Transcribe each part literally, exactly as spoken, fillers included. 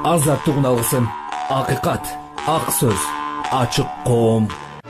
Азаттык алгысын, акыйкат, ак сөз, ачык коом.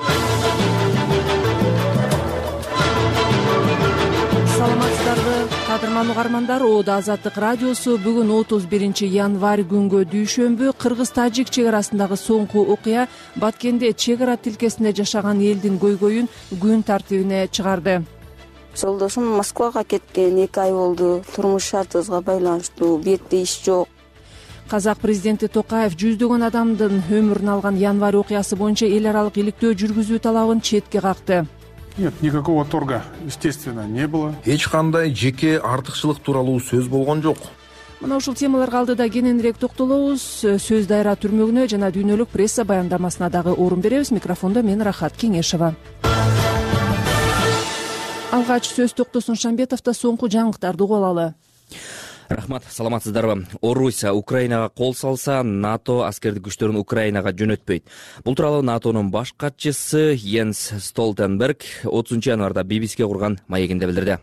Саламатсыздарбы, кадырман угармандар. Оода Азаттык радиосу бүгүн отуз биринчи январь күнгө дүйшөмбү кыргыз-тажик чек арасындагы соңку окуя Баткенде чек ара тилкесинде жашаган элдин көйгөйүн күн тартибине чыгарды. Жолдошум Москвага кеткен, эки ай болду. Турмуш шартыбызга байланыштуу, бу жерде иш жок. Казак президенти Токаев жүздөгөн адамдын өмүрүн алган январь окуясы боюнча эл аралык иликтөө жүргүзүү талабын четке какты. Нет, никакого торга, естественно, не было. Эч кандай жеке артыкчылык тууралуу сөз болгон жок. Мына ушул темаларга алдыда кененирээк токтолобуз. Сөз дайра түрмөгүнө жана дүйнөлүк пресса баяндамасына дагы орун беребиз. Микрофондо мен Рахат Кеңешова. Алгач сөз Токтосун Шамбетовдо соңку жаңылыктарды угуп алалы. Рахмат, саламатсыздарбы. Орусия Украинага кол салса, НАТО аскердик күчтөрүн Украинага жөнөтпөйт. Бул тууралуу НАТОнун баш катчысы Йенс Столтенберг отузунчу январда би би си курган маегинде билдирди.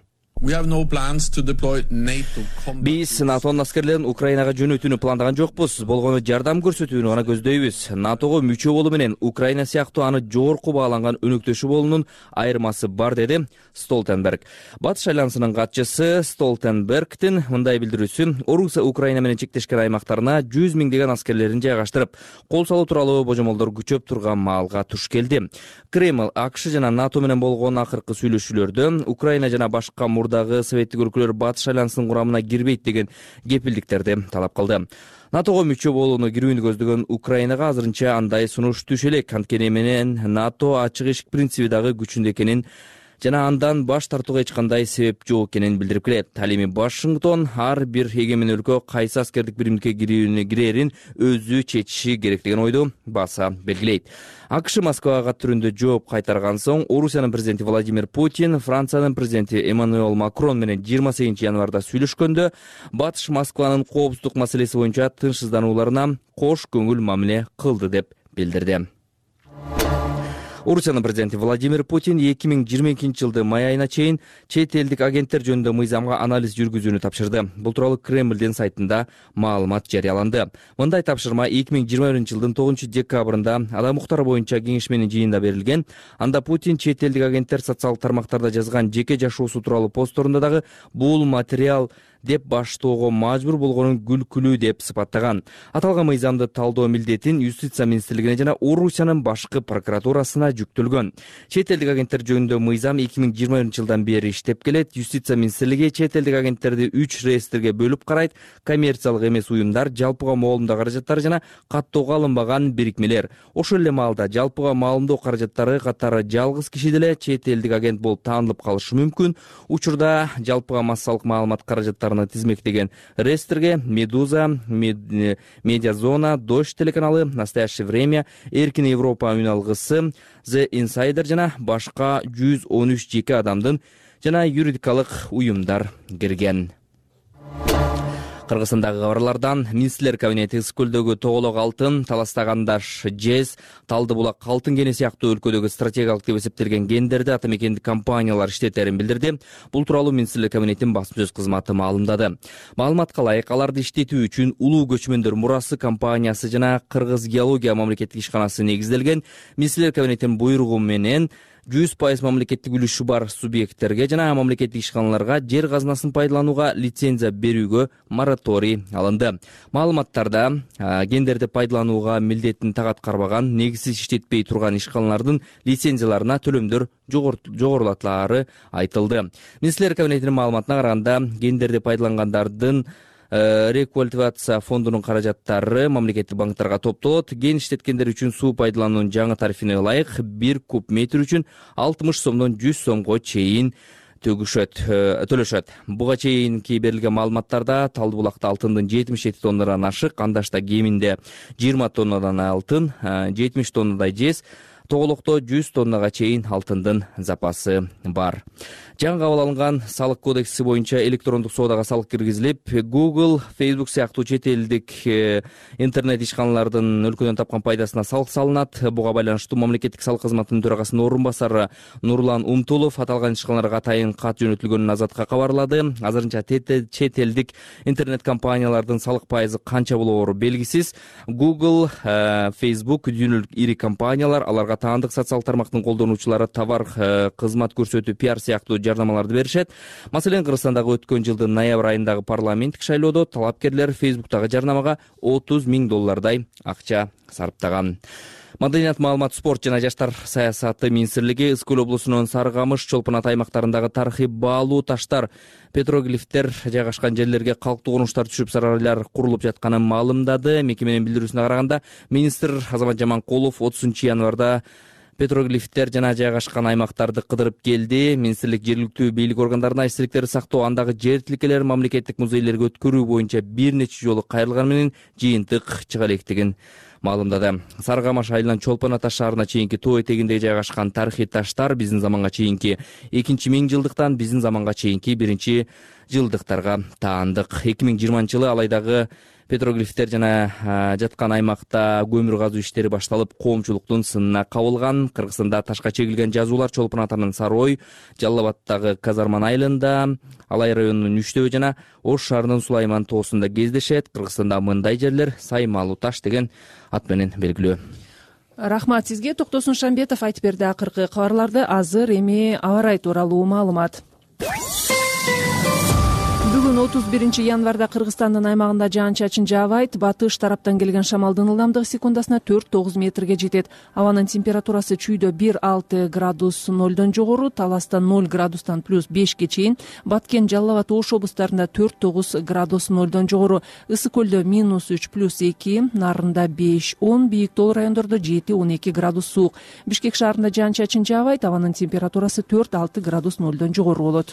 Биз НАТОнун аскерлерин Украинага жөнөтүүнү пландаган жокпуз. Болгону жардам көрсөтүүнү гана көздөйбүз. НАТОго мүчө болуу менен Украина сыяктуу аны жогорку бааланган өнөктөшү болуунун айырмасы бар, деди Столтенберг. Батыш альянсынын катчысы Столтенбергдин мындай билдирүүсү Орусия Украина менен чектешкен аймактарына жүз миңдеген аскерлерин жайгаштырып, кол салуу тууралуу божомолдор күчөп турган маалга туш келди. Кремль АКШ жана НАТО менен болгон акыркы сүйлөшүүлөрдө Украина жана башка дагы советтик өлкөлөр Батыш альянсынын курамына кирбейт деген кепилдиктерди талап кылды. НАТОго мүчө болууну кирүүнү көздөгөн Украинага азырынча андай сунуш түшө элек. Анткени менен НАТО ачык эшик принциби дагы күчүндө экенин жана андан баш тартууга эч кандай себеп жок экенин билдирип келет. Ал эми Вашингтон ар бир эгемен өлкө кайсы аскердик биримдикке кирерин өзү чечиши керек деген ойду баса белгилейт. АКШ Москвага түрүндө жооп кайтарган соң Орусиянын президенти Владимир Путин Франциянын президенти Эммануэл Макрон менен жыйырма сегизинчи январда сүйлөшкөндө Батыш Москванын коопсуздук маселеси боюнча тынчсызданууларына кош көңүл мамиле кылды деп билдирди. Орусиянын президенти Владимир Путин эки миң жыйырма экинчи жылды май айына чейин чет элдик агенттер жөнүндө мыйзамга анализ жүргүзүүнү тапшырды. Бул тууралуу Кремлдин сайтында маалымат жарыяланды. Мындай тапшырма эки миң жыйырма биринчи жылдын тогузунчу декабрында адам укуктары боюнча кеңешменин жыйынында берилген. Анда Путин чет элдик агенттер социалдык тармактарда жазган жеке жашоосу тууралуу постторунда дагы бул материал деп баштоого мажбур болгонун күлкүлүү деп сыпаттаган. Аталган мыйзамды талдоо милдетин Юстиция министрлигине жана Орусиянын башкы прокуратурасына жүктөлгөн. Чет элдик агенттер жөнүндө мыйзам эки миң жыйырма биринчи жылдан бери иштеп келет. Юстиция министрлиги чет элдик агенттерди үч реестрге бөлүп карайт. Коммерциялык эмес уюмдар, жалпыга маалымдоо каражаттары жана каттоого алынбаган бирикмелер. Ошол эле маалда жалпыга маалымдоо каражаттары катары жалгыз киши деле чет элдик агент болуп таанылып калышы мүмкүн. Учурда жалпыга массалык маалымат каражаттары тизмектеген реестрге Медуза, Медиазона, Дождь телеканалы, Настоящее время, Эркин Европа үналгысы, The Insider жана башка жүз он үч жеке адамдын жана юридикалык уюмдар кирген. Кыргызстандагы кабарлардан министрлер кабинети Ысык көлдөгү Тоголок алтын, Таластагандаш жез, Талды булак алтын кени сыяктуу өлкөдөгү стратегиялык деп эсептелген кендерди ата мекендик компаниялар иштетерин билдирди. Бул тууралуу министрлер кабинетинин басма сөз кызматы маалымдады. Маалыматка ылайык, аларды иштетүү үчүн Улуу көчмөндөр мурасы компаниясы жана Кыргыз геология мамлекеттик ишканасы негизделген. Министрлер кабинетинин буйругу менен жүз пайыз мамлекеттик үлүшү бар субъекттерге жана мамлекеттик ишканаларга жер казынасын пайдаланууга лицензия берүүгө мораторий алынды. Маалыматтарда кендерди пайдаланууга милдетин так аткарбаган, негизсиз иштетпей турган ишканалардын лицензияларына төлөмдөр жогорулатылары айтылды. Министрлер кабинетинин маалыматына караганда, кендерди пайдалангандардын рекультивация фондунун каражаттары мамлекеттик банктарга топтолот. Кен иштеткендер үчүн суу пайдалануунун жаңы тарифине ылайык бир куб метр үчүн алтымыш сомдон жүз сомго чейин төгүшөт, төлөшөт. Буга чейинки берилген маалыматтарда Талды булакта алтындын жетимиш жети тоннадан ашык, Андашта кеминде жыйырма тоннадан алтын, жетимиш тоннадай жез, Тоголокто жүз тоннага чейин алтындын запасы бар. Жаңы кабыл алынган салык кодекси боюнча электрондук соодага салык киргизилип, Google, Facebook сыяктуу чет элдик интернет ишканалардын өлкөдөн тапкан пайдасына салык салынат. Буга байланыштуу мамлекеттик салык кызматынын төрагасынын орун басары Нурлан Умтулов аталган ишканаларга атайын кат жөнөтүлгөнүн Азатка кабарлады. Азырынча чет элдик интернет компаниялардын салык пайызы канча болоору белгисиз. Google, Facebook дүйнөлүк ири компаниялар, аларга таандык социалдык тармактын колдонуучулары товар кызмат көрсөтүү пиар сыяктуу жардамаларды беришет. Маселен, Кыргызстандагы өткөн жылдын ноябрь айындагы парламенттик шайлоодо талапкерлер Facebook'тагы жарнамага отуз миң доллардай акча сарптаган. Маданият, маалымат, спорт жана жаштар саясаты министрлиги Ысык көл облусунун Сарыкамыш, Чолпон Ата аймактарындагы тарыхый баалуу таштар, петроглифтер жайгашкан жерлерге калктуу конуштар түшүп, сарайлар курулуп жатканын маалымдады. Мекеменин билдирүүсүнө караганда, министр Азамат Жаманкулов отузунчу январда петроглифтер жана жайгашкан аймактарды кыдырып келди. Министрлик жергиликтүү бийлик органдарына эстеликтерди сактоо, андагы жер тилкелерин мамлекеттик музейлерге өткөрүү боюнча бир нече жолу кайрылганы менен жыйынтык чыга электигин маалымдады. Сарыкамыш айылынан Чолпон Ата шаарына чейинки тоо этегиндеги жайгашкан тарыхый таштар биздин заманга чейинки экинчи миң жылдыктан биздин заманга чейинки биринчи жылдыктарга таандык. эки миң жыйырманчы жылы алайдагы петроглифтер жана жаткан аймакта көмүр казуу иштери башталып, коомчулуктун сынына кабылган. Кыргызстанда ташка чегилген жазуулар Чолпон Атанын Сарой, Жалал Абадтагы Казарман айылында, Алай районунун Үчтөбө жана Ош шаарынын Сулайман тоосунда кездешет. Кыргызстанда мындай жерлер Саймалуу таш деген ат менен белгилүү. Рахмат сизге. Токтосун Шамбетов айтып берди акыркы кабарларды. Азыр эми аба ырайы тууралуу маалымат. Бүгүн отуз биринчи январда Кыргызстандын аймагында жаан-чачын жаабайт. Батыш тараптан келген шамалдын ылдамдыгы секундасына төрт тогуз метрге жетет. Абанын температурасы чүйдө бир алты градус нолдон жогору, Таласта ноль градустан плюс бешке чейин, Баткен, Жалал Абад, Ош облустарында төрт тогуз градус нолдон жогору, Ысык көлдө минус үч плюс эки, Нарында беш он, Бийик Тол райондордо жети он эки градус суук. Бишкек шаарында жаан-чачын жаабайт. Абанын температурасы төрт алты градус нолдон жогору болот.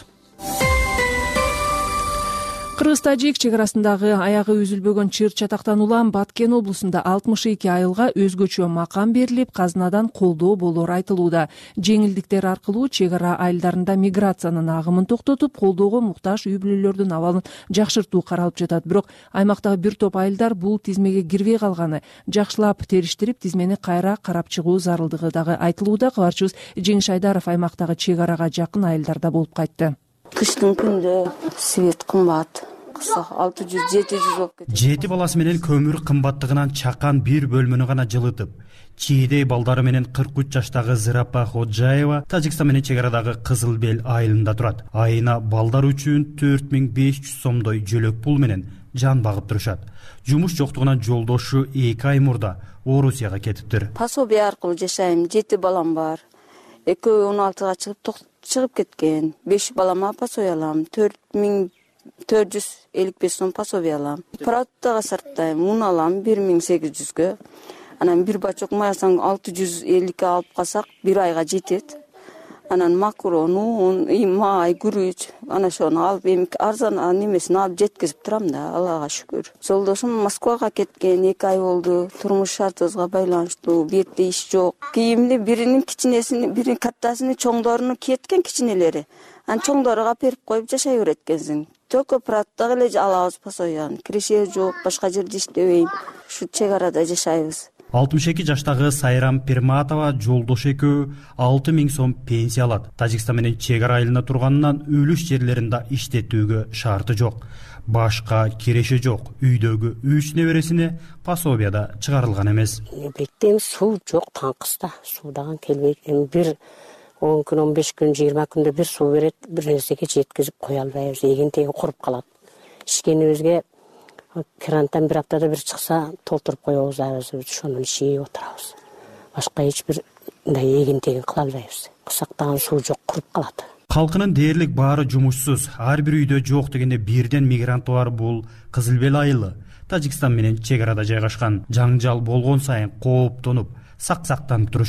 Кыргыз-тажик чек арасындагы аягы үзүлбөгөн чыр чатактан улам Баткен облусунда алтымыш эки айылга өзгөчө макам берилип, казынадан колдоо болоору айтылууда. Жеңилдиктер аркылуу чек ара айылдарында миграциянын агымын токтотуп, колдоого муктаж үй бүлөлөрдүн абалын жакшыртуу каралып жатат. Бирок аймактагы бир топ айылдар бул тизмеге кирбей калганы, жакшылап териштирип, тизмени кайра карап чыгуу зарылдыгы дагы айтылууда. Кабарчыбыз Жеңиш Айдаров аймактагы чек арага жакын айылдарда болуп кайтты. Кыштын күндө свет кымбат. алты жүз жети жүз болуп кетет. Жети баласы менен көмүр кымбаттыгынан чакан бир бөлмөнү гана жылытып, чийдей балдары менен кырк үч жаштагы Зырапа Ходжаева Тажикстан менен чек арадагы Кызыл Бел айылында турат. Айына балдар үчүн төрт миң беш жүз сомдой жөлөк пул менен жан багып турушат. Жумуш жоктугунан жолдошу эки ай мурда Орусияга кетиптир. Пособие аркылуу жашайм, жети балам бар. Экөө он алтыга чыгып чыгып кеткен. беш балама пособие алам, төрт миң төрт жүз элүү беш сом пособие алам. Продуктага сарптайм, мун алам бир миң сегиз жүзгө. Анан бир бачок май алсаң алты жүз элүүгө алып калсак бир айга жетет. Анан макарону, май, күрүч, ана ошону алып эми арзан немесин алып жеткизип турам да, Аллага шүгүр. Жолдошум Москвага кеткен, эки ай болду. Турмуш шартыбызга байланыштуу, бу жерде иш жок. Кийимди биринин кичинесин, биринин каттасын, чоңдорунун кеткен кичинелери. Ан чоңдорго берип коюп жашай берет экенсиң. Только продуктага эле алабыз пособияны. Киреше жок, башка жерде иштебейм. Ушу чек арада жашайбыз. алтымыш эки жаштагы Сайрам Пирматова жолдош экөө алты миң сом пенсия алат. Тажикстан менен чек ара айылында турганынан үлүш жерлеринде иштетүүгө шарты жок. Башка киреше жок. Үйдөгү үч небересине пособияда чыгарылган эмес. Бектем суу жок, таңкыста суу дагы келбейт. Эми бир он күн, он беш күн, жыйырма күндө бир суу берет, бир нерсеге жеткизип кое албайбыз. Эгентеги куруп калат. Ишкенибизге крантан бир аптада бир чыкса толтуруп коебуз, ошонун ишип отурабыз. Башка эч бир мындай эгентегин кыла албайбыз. Кысактаган суу жок, куруп калат. Калкынын дээрлик баары жумушсуз. Ар бир үйдө жок дегенде бирден мигрант бар. Бул Кызыл Бел айылы. Тажикстан менен чек арада жайгашкан. Жаңжал болгон сайын кооптонуп, сак-сактанып турушат.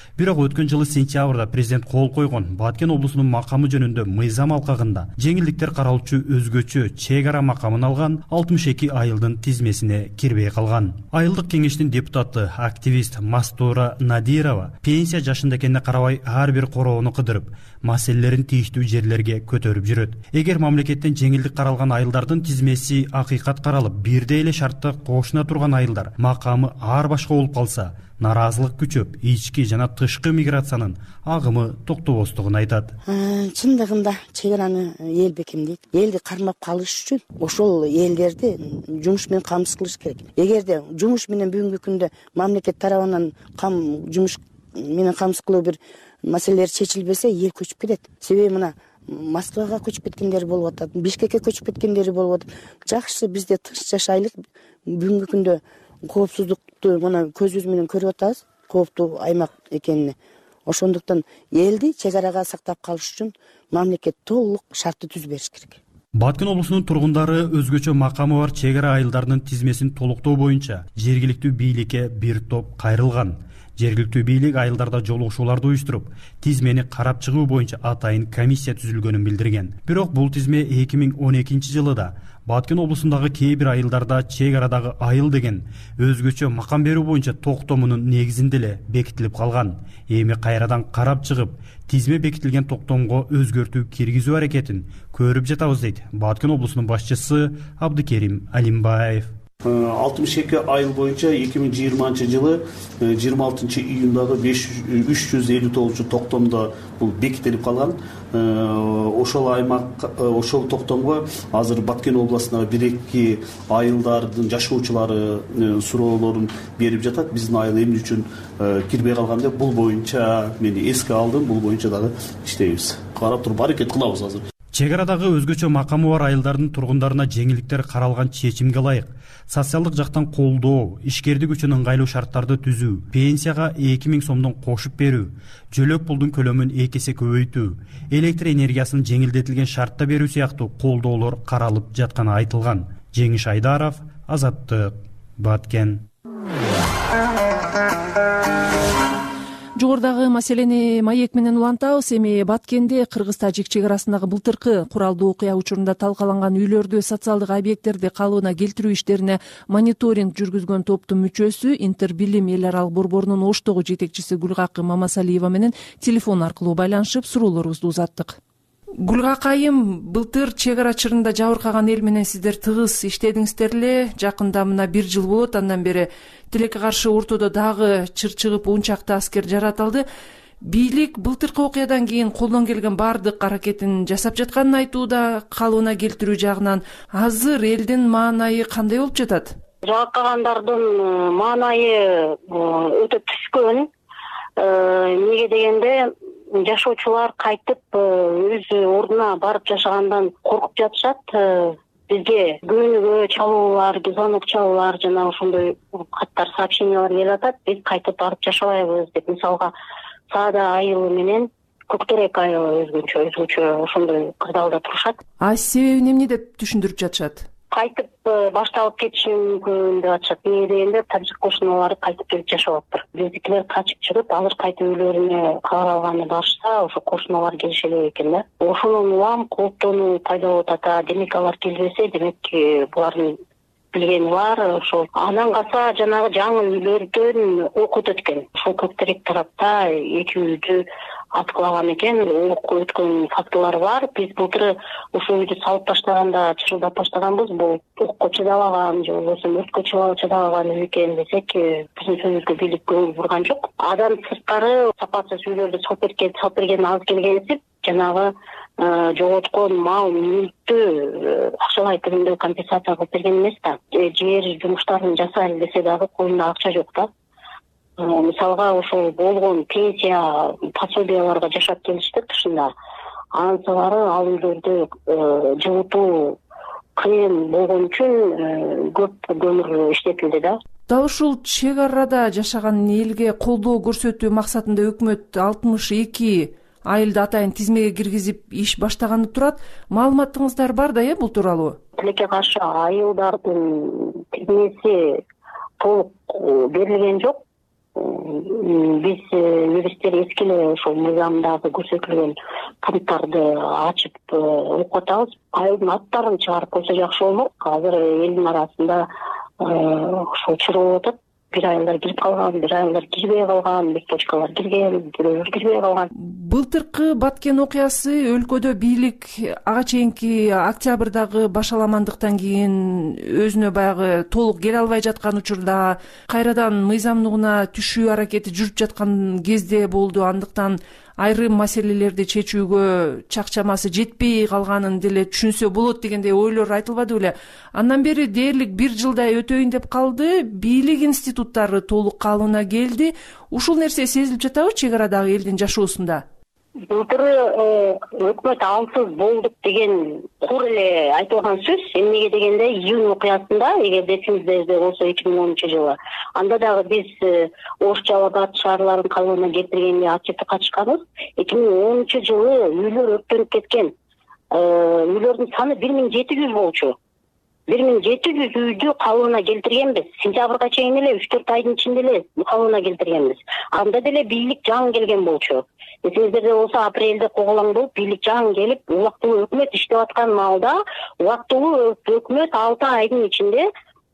Бирок өткөн жылы сентябрда президент кол койгон Баткен облусунун макамы жөнүндө мыйзам алкагында жеңилдиктер каралчу өзгөчө чек ара макамын алган алтымыш эки айылдын тизмесине кирбей калган. Айылдык кеңештин депутаты, активист Мастура Надирова пенсия жашында экенине карабай ар бир короону кыдырып, маселелерин тийиштүү жерлерге көтөрүп жүрөт. Эгер мамлекеттен жеңилдик каралган айылдардын тизмеси акыйкат каралып, бирдей эле шартта кошуна турган айылдар макамы ар башка болуп калса, наразылык күчөп, ички жана тышкы миграциянын агымы токтобостугун айтат. Чындыгында чек араны эл бекемдейт. Элди кармап калыш үчүн ошол элдерди жумуш менен камсыз кылыш керек. Эгерде жумуш менен бүгүнкү күндө мамлекет тарабынан кам жумуш менен камсыз кылуу бир маселелер чечилбесе, эл көчүп кетет. Себеби мына Москвага көчүп кеткендер болуп атат, Бишкекке көчүп кеткендери болуп атат. Жакшы бизде тынч жашайлык. Бүгүнкү күндө коопсуздукту мына көзүбүз менен көрүп атабыз, кооптуу аймак экенине. Ошондуктан элди чек арага сактап калыш үчүн мамлекет толук шартты түзүп бериш керек. Баткен облусунун тургундары өзгөчө макамы бар чек ара айылдардын тизмесин толуктоо боюнча жергиликтүү бийликке бир топ кайрылган. Жергиликтүү бийлик айылдарда жолугушууларды уюштуруп, тизмени карап чыгуу боюнча атайын комиссия түзүлгөнүн билдирген. Бирок бул тизме эки миң он экинчи жылы да Баткен облусундагы кээ бир айылдарда чек арадагы айыл деген өзгөчө макам берүү боюнча токтомунун негизинде эле бекитилип калган. Эми кайрадан карап чыгып, тизме бекитилген токтомго өзгөртүү киргизүү аракетин көрүп жатабыз дейт Баткен облусунун башчысы Абдыкерим Алимбаев. алтымыш эки айыл боюнча эки миң жыйырманчы жылы жыйырма алтынчы июндагы үч жүз элүү тогузунчу токтомдо бул бекитилип калган. Ошол аймак, ошол токтомго азыр Баткен областындагы бир эки айылдардын жашоочулары суроолорун берип жатат. Биздин айыл эмне үчүн кирбей калган деп бул боюнча мен эске алдым, бул боюнча дагы иштейбиз. Карап туруп аракет кылабыз азыр. Чек арадагы өзгөчө макамы бар айылдардын тургундарына жеңилдиктер каралган чечимге ылайык социалдык жактан колдоо, ишкердик үчүн ыңгайлуу шарттарды түзүү, пенсияга эки миң сомдон кошуп берүү, жөлөк пулдун көлөмүн эки эсе көбөйтүү, электр энергиясын жеңилдетилген шартта берүү сыяктуу колдоолор каралып жатканы айтылган. Жеңиш Айдаров, Азаттык, Баткен. Жогорудагы маселени маек менен улантабыз. Эми Баткенде кыргыз-тажик чек арасындагы былтыркы куралдуу окуя учурунда талкаланган үйлөрдү, социалдык объекттерди калыбына келтирүү иштерине мониторинг жүргүзгөн топтун мүчөсү Интербилим эл аралык борборунун Оштогу жетекчиси Гүлгакы Мамасалиева менен телефон аркылуу байланышып суроолорубузду узаттык. Гүлгакы айым, былтыр чек ара чырында жабыркаган эл менен сиздер тыгыз иштедиңиздер эле. Жакында мына бир жыл болот, андан бери тилекке каршы ортодо дагы чыр чыгып он чакты аскер жаратылды. Бийлик былтыркы окуядан кийин колдон келген баардык аракетин жасап жатканын айтууда, калыбына келтирүү жагынан. Азыр элдин маанайы кандай болуп жатат? Жабыркагандардын маанайы өтө түшкөн. Неге дегенде жашоочулар кайтып өз ордуна барып жашагандан коркуп жатышат. Бизге күнүгө чалуулар, звонок чалуулар жана ошондой каттар, сообщениялар келип атат. Биз кайтып барып жашабайбыз деп, мисалга Саада айылы менен Көктерек айылы өзгөчө, өзгөчө ошондой кырдаалда турушат. А себебин эмне деп түшүндүрүп жатышат? Кайтып башталып кетиши мүмкүн деп атышат. Эмне дегенде тажик кошуналары кайтып келип жашап атыптыр. Биздикилер качып чыгып, алар кайтып үйлөрүнө кабар алганы барышса, ошо кошуналар келише элек экен да. Ошонун улам кооптонуу пайда болуп атат. Демек алар келбесе, демек булардын билгени бар. Ошол андан калса жанагы жаңы үйлөрдөн ок өтөт экен. Ошол Көктерек тарапта эки үйдү аткылаган экен, ок өткөн фактылар бар. Биз былтыр ошол үйдү салып таштаганда чырылдап баштаганбыз. Бул окко чыдабаган же болбосо өрткө чыдабаган үй экен десек, биздин сөзүбүзгө бийлик көңүл бурган жок. Адам сырткары сапасыз үйлөрдү салып берген, салып берген аз келгенсип, жанагы жоготкон мал мүлктү акчалай түрүндө компенсация кылып берген эмес да. Жер жумуштарын жасайлы десе дагы колунда акча жок да. Мисалга ошол болгон пенсия пособияларга жашап келишти тышында. Ансылары ал үйлөрдө жылытуу кыйын болгон үчүн көп көмүр иштетилди да. Дал ушул чек арада жашаган элге колдоо көрсөтүү максатында өкмөт алтымыш эки айылды атайын тизмеге киргизип иш баштаганы турат. Маалыматыңыздар бар да, э, бул тууралуу? Тилекке каршы айылдардын тизмеси толук берилген жок. биз юристтер эски эле ошол мыйзамдагы көрсөтүлгөн пункттарды ачып окуп атабыз. Айылдын аттарын чыгарып койсо жакшы болмок. Азыр элдин арасында ошол чыроо болуп атат. Бир айылдар кирип калган, бир айылдар кирбей калган, бекбочкалар кирген, бирөөлөр кирбей калган. Былтыркы Баткен окуясы өлкөдө бийлик ага чейинки октябрдагы башаламандыктан кийин өзүнө баягы толук келе албай жаткан учурда кайрадан мыйзамдуугуна түшүү аракети жүрүп жаткан кезде болду. Андыктан айрым маселелерди чечүүгө чак-чамасы жетпей калганын деле түшүнсө болот дегендей ойлор айтылбады беле. Андан бери дээрлик бир жылдай өтөйүн деп калды. Бийлик институттары толук калыбына келди. Ушул нерсе сезилип жатабы чек арадагы элдин жашоосунда? Былтыры өкмөт алсыз болдук деген кур эле айтылган сөз. Эмнеге дегенде июнь окуясында, эгер эсиңизде болсо эки миң онунчу жылы, анда дагы биз Ош Жалал Абад шаарларын калыбына келтиргенде ачып качканбыз. эки миң онунчу жылы үйлөр өрттөнүп кеткен. Үйлөрдүн саны бир миң жети жүз болчу. бир миң жети жүз үйдү калыбына келтиргенбиз. Сентябрга чейин эле үч төрт айдын ичинде эле калыбына келтиргенбиз. Анда деле бийлик жаңы келген болчу. Эсиңиздерде болсо апрелде коголоң болуп бийлик жаңы келип, убактылуу өкмөт иштеп аткан маалда убактылуу өкмөт алты айдын ичинде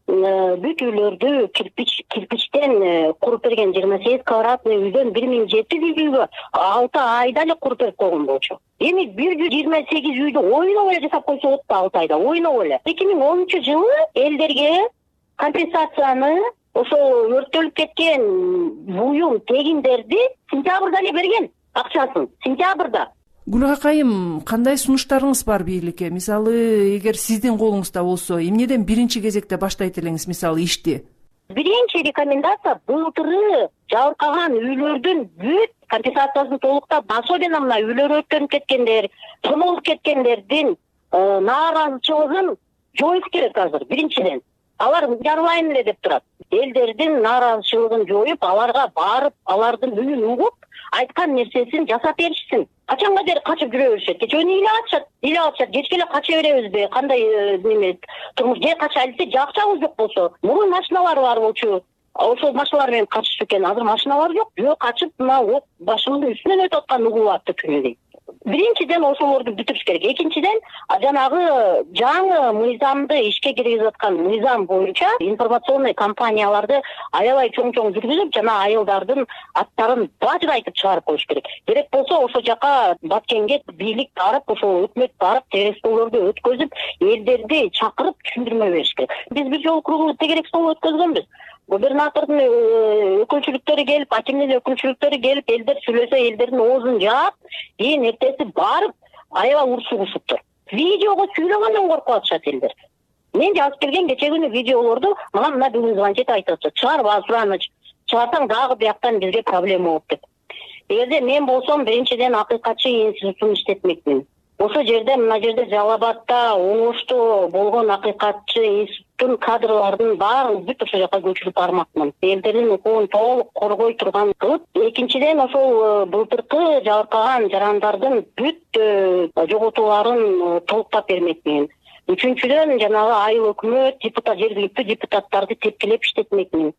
бүт үйлөрдү кирпич кирпичтен куруп берген. жыйырма сегиз квадратный үйдөн бир миң жети жүз үйгө алты айда эле куруп берип койгон болчу. Эми бир жүз жыйырма сегиз үйдү ойноп эле жасап койсо болот да алты айда, ойноп эле. эки миң онунчу жылы элдерге компенсацияны ошол өрттөлүп кеткен буюм тегиндерди сентябрда эле берген. Акчасын сентябрда. Гүлга Кайым, кандай сунуштарыңыз бар бийликке? Мисалы, эгер сиздин колуңузда болсо, эмнеден биринчи кезекте баштайт элеңиз, мисалы, ишти? Биринчи рекомендация былтыры жабыркаган үйлөрдүн бүт компенсациясын толуктап, особенно мына үйлөрү өрттөнүп кеткендер, тонолуп кеткендердин нааразычылыгын жоюш керек азыр. Биринчиден алар жарылайын эле деп турат. Элдердин нааразычылыгын жоюп, аларга барып, алардын үнүн угуп, айткан нерсесин жасап беришсин. Качанга дери качып жүрө беришет. Кечөөнү эле атышат, эле атышат. Кечке эле кача беребизби? Кандай неме турмуш же кача элсе жакчабыз жок болсо. Мурун машиналар бар болчу. Ошол машиналар менен качышып экен. Азыр машиналар жок. Жок, качып мына ок башымдын үстүнөн өтүп аткан угуп атты күнү. Биринчиден ошолорду бүтүрүш керек. Экинчиден жанагы жаңы мыйзамды ишке киргизип аткан мыйзам боюнча информационный кампанияларды аябай чоң-чоң жүргүзүп, жана айылдардын аттарын бажырайтып чыгарып коюш керек. Керек болсо ошол жака Баткенге бийлик барып, ошол өкмөт барып, тегерек столдорду өткөзүп, элдерди чакырып түшүндүрмө бериш керек. Биз бир жолу круглый тегерек стол өткөзгөнбүз. Губернатордун өкүлчүлүктөрү келип, акимдин өкүлчүлүктөрү келип, элдер сүйлөсө, элдердин оозун жаап, кийин эртеси барып, аябай урушуп-урушуптур. Видеого сүйлөгөндөн коркуп атышат элдер. Мен жазып келген кече күнү видеолорду мага мына бүгүн звончет айтып атышат. Чыгарба, Сураныч, чыгарсаң дагы бияктан бизге проблема болот деп. Эгерде мен болсом, биринчиден акыйкатчы институтун иштетмекмин. Ошол жерде, мына жерде Жалал Абадта, Оңошто болгон акыйкатчы институттун кадрларынын баарын бүт ошол жака көчүрүп бармакмын. Элдердин укугун толук коргой турган кылып, экинчиден ошол былтыркы жабыркаган жарандардын бүт жоготууларын толуктап бермекмин. Үчүнчүдөн жанагы айыл өкмөт, депутат, жергиликтүү депутаттарды тепкилеп иштетмекмин.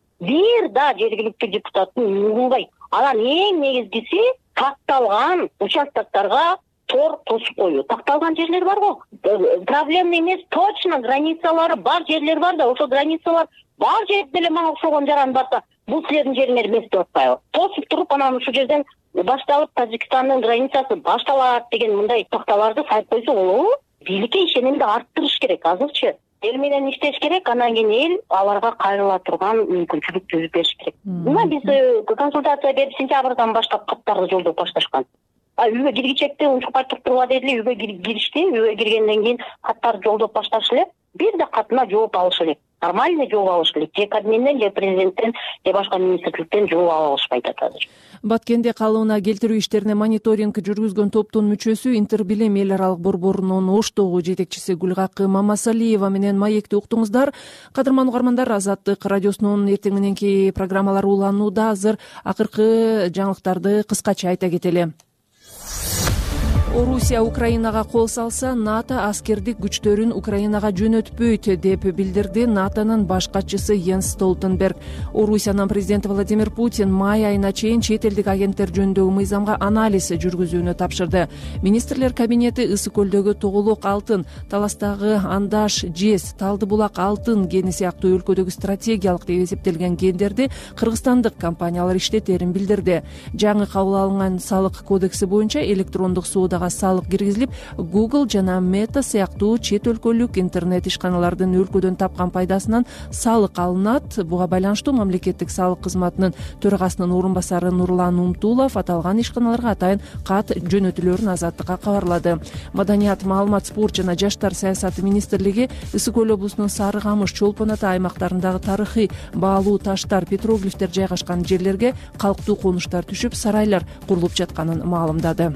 Бир да жергиликтүү депутаттын угулбайт. Анан эң негизгиси такталган участоктарга тор тосуп коюу. Такталган жерлер бар го. Проблема эмес, точно границалары бар жерлер бар да, ошол границалар бар жерде эле мага окшогон жаран барса, бул силердин жериңер эмес деп атпайбы? Тосуп туруп, анан ушул жерден башталып Тажикстандын границасы башталат деген мындай такталарды салып койсо болобу? Бийликке ишенимди арттырыш керек азырчы. Эл менен иштеш керек, анан кийин эл аларга кайрыла турган мүмкүнчүлүк түзүп бериш керек. Мына биз консультация берип сентябрдан баштап каттарды жолдоп башташкан. А үйгө киргичекти унчукпай туруп дейт эле, үйгө киришти, үйгө киргенден кийин каттарды жолдоп башташ эле, бир да катына жооп алыш элек. Нормальный жооп алыш элек. Же Кабминден, же президенттен, же башка министрликтен жооп ала алышпайт азыр. Баткенде калыбына келтирүү иштерине мониторинг жүргүзгөн топтун мүчөсү Интербилим эл аралык борборунун Оштогу жетекчиси Гүлгакы Мамасалиева менен маекти уктуңуздар. Кадырман угармандар, Азаттык радиосунун эртең мененки программалары уланууда. Азыр акыркы жаңылыктарды кыскача айта кетели. Орусия Украинага кол салса, НАТО аскердик күчтөрүн Украинага жөнөтпөйт деп билдирди НАТОнун баш катчысы Йенс Столтенберг. Орусиянын президенти Владимир Путин май айына чейин чет элдик агенттер жөнүндөгү мыйзамга анализ жүргүзүүнү тапшырды. Министрлер кабинети Ысык көлдөгү Тоголок алтын, Таластагы Андаш жез, Талды булак алтын гени сыяктуу өлкөдөгү стратегиялык деп эсептелген гендерди кыргызстандык компаниялар иштетерин билдирди. Жаңы кабыл алынган салык кодекси боюнча электрондук соодага салык киргизилип, Google жана Meta сыяктуу чет өлкөлүк интернет ишканалардын өлкөдөн тапкан пайдасынан салык алынат. Буга байланыштуу мамлекеттик салык кызматынын төрагасынын орун басары Нурлан Умтулов аталган ишканаларга атайын кат жөнөтүлөрүн Азаттыкка кабарлады. Маданият, маалымат, спорт жана жаштар саясаты министрлиги Ысык көл облусунун Сары Камыш, Чолпон Ата аймактарындагы тарыхый баалуу таштар, петроглифтер жайгашкан жерлерге калктуу конуштар түшүп, сарайлар курулуп жатканын маалымдады.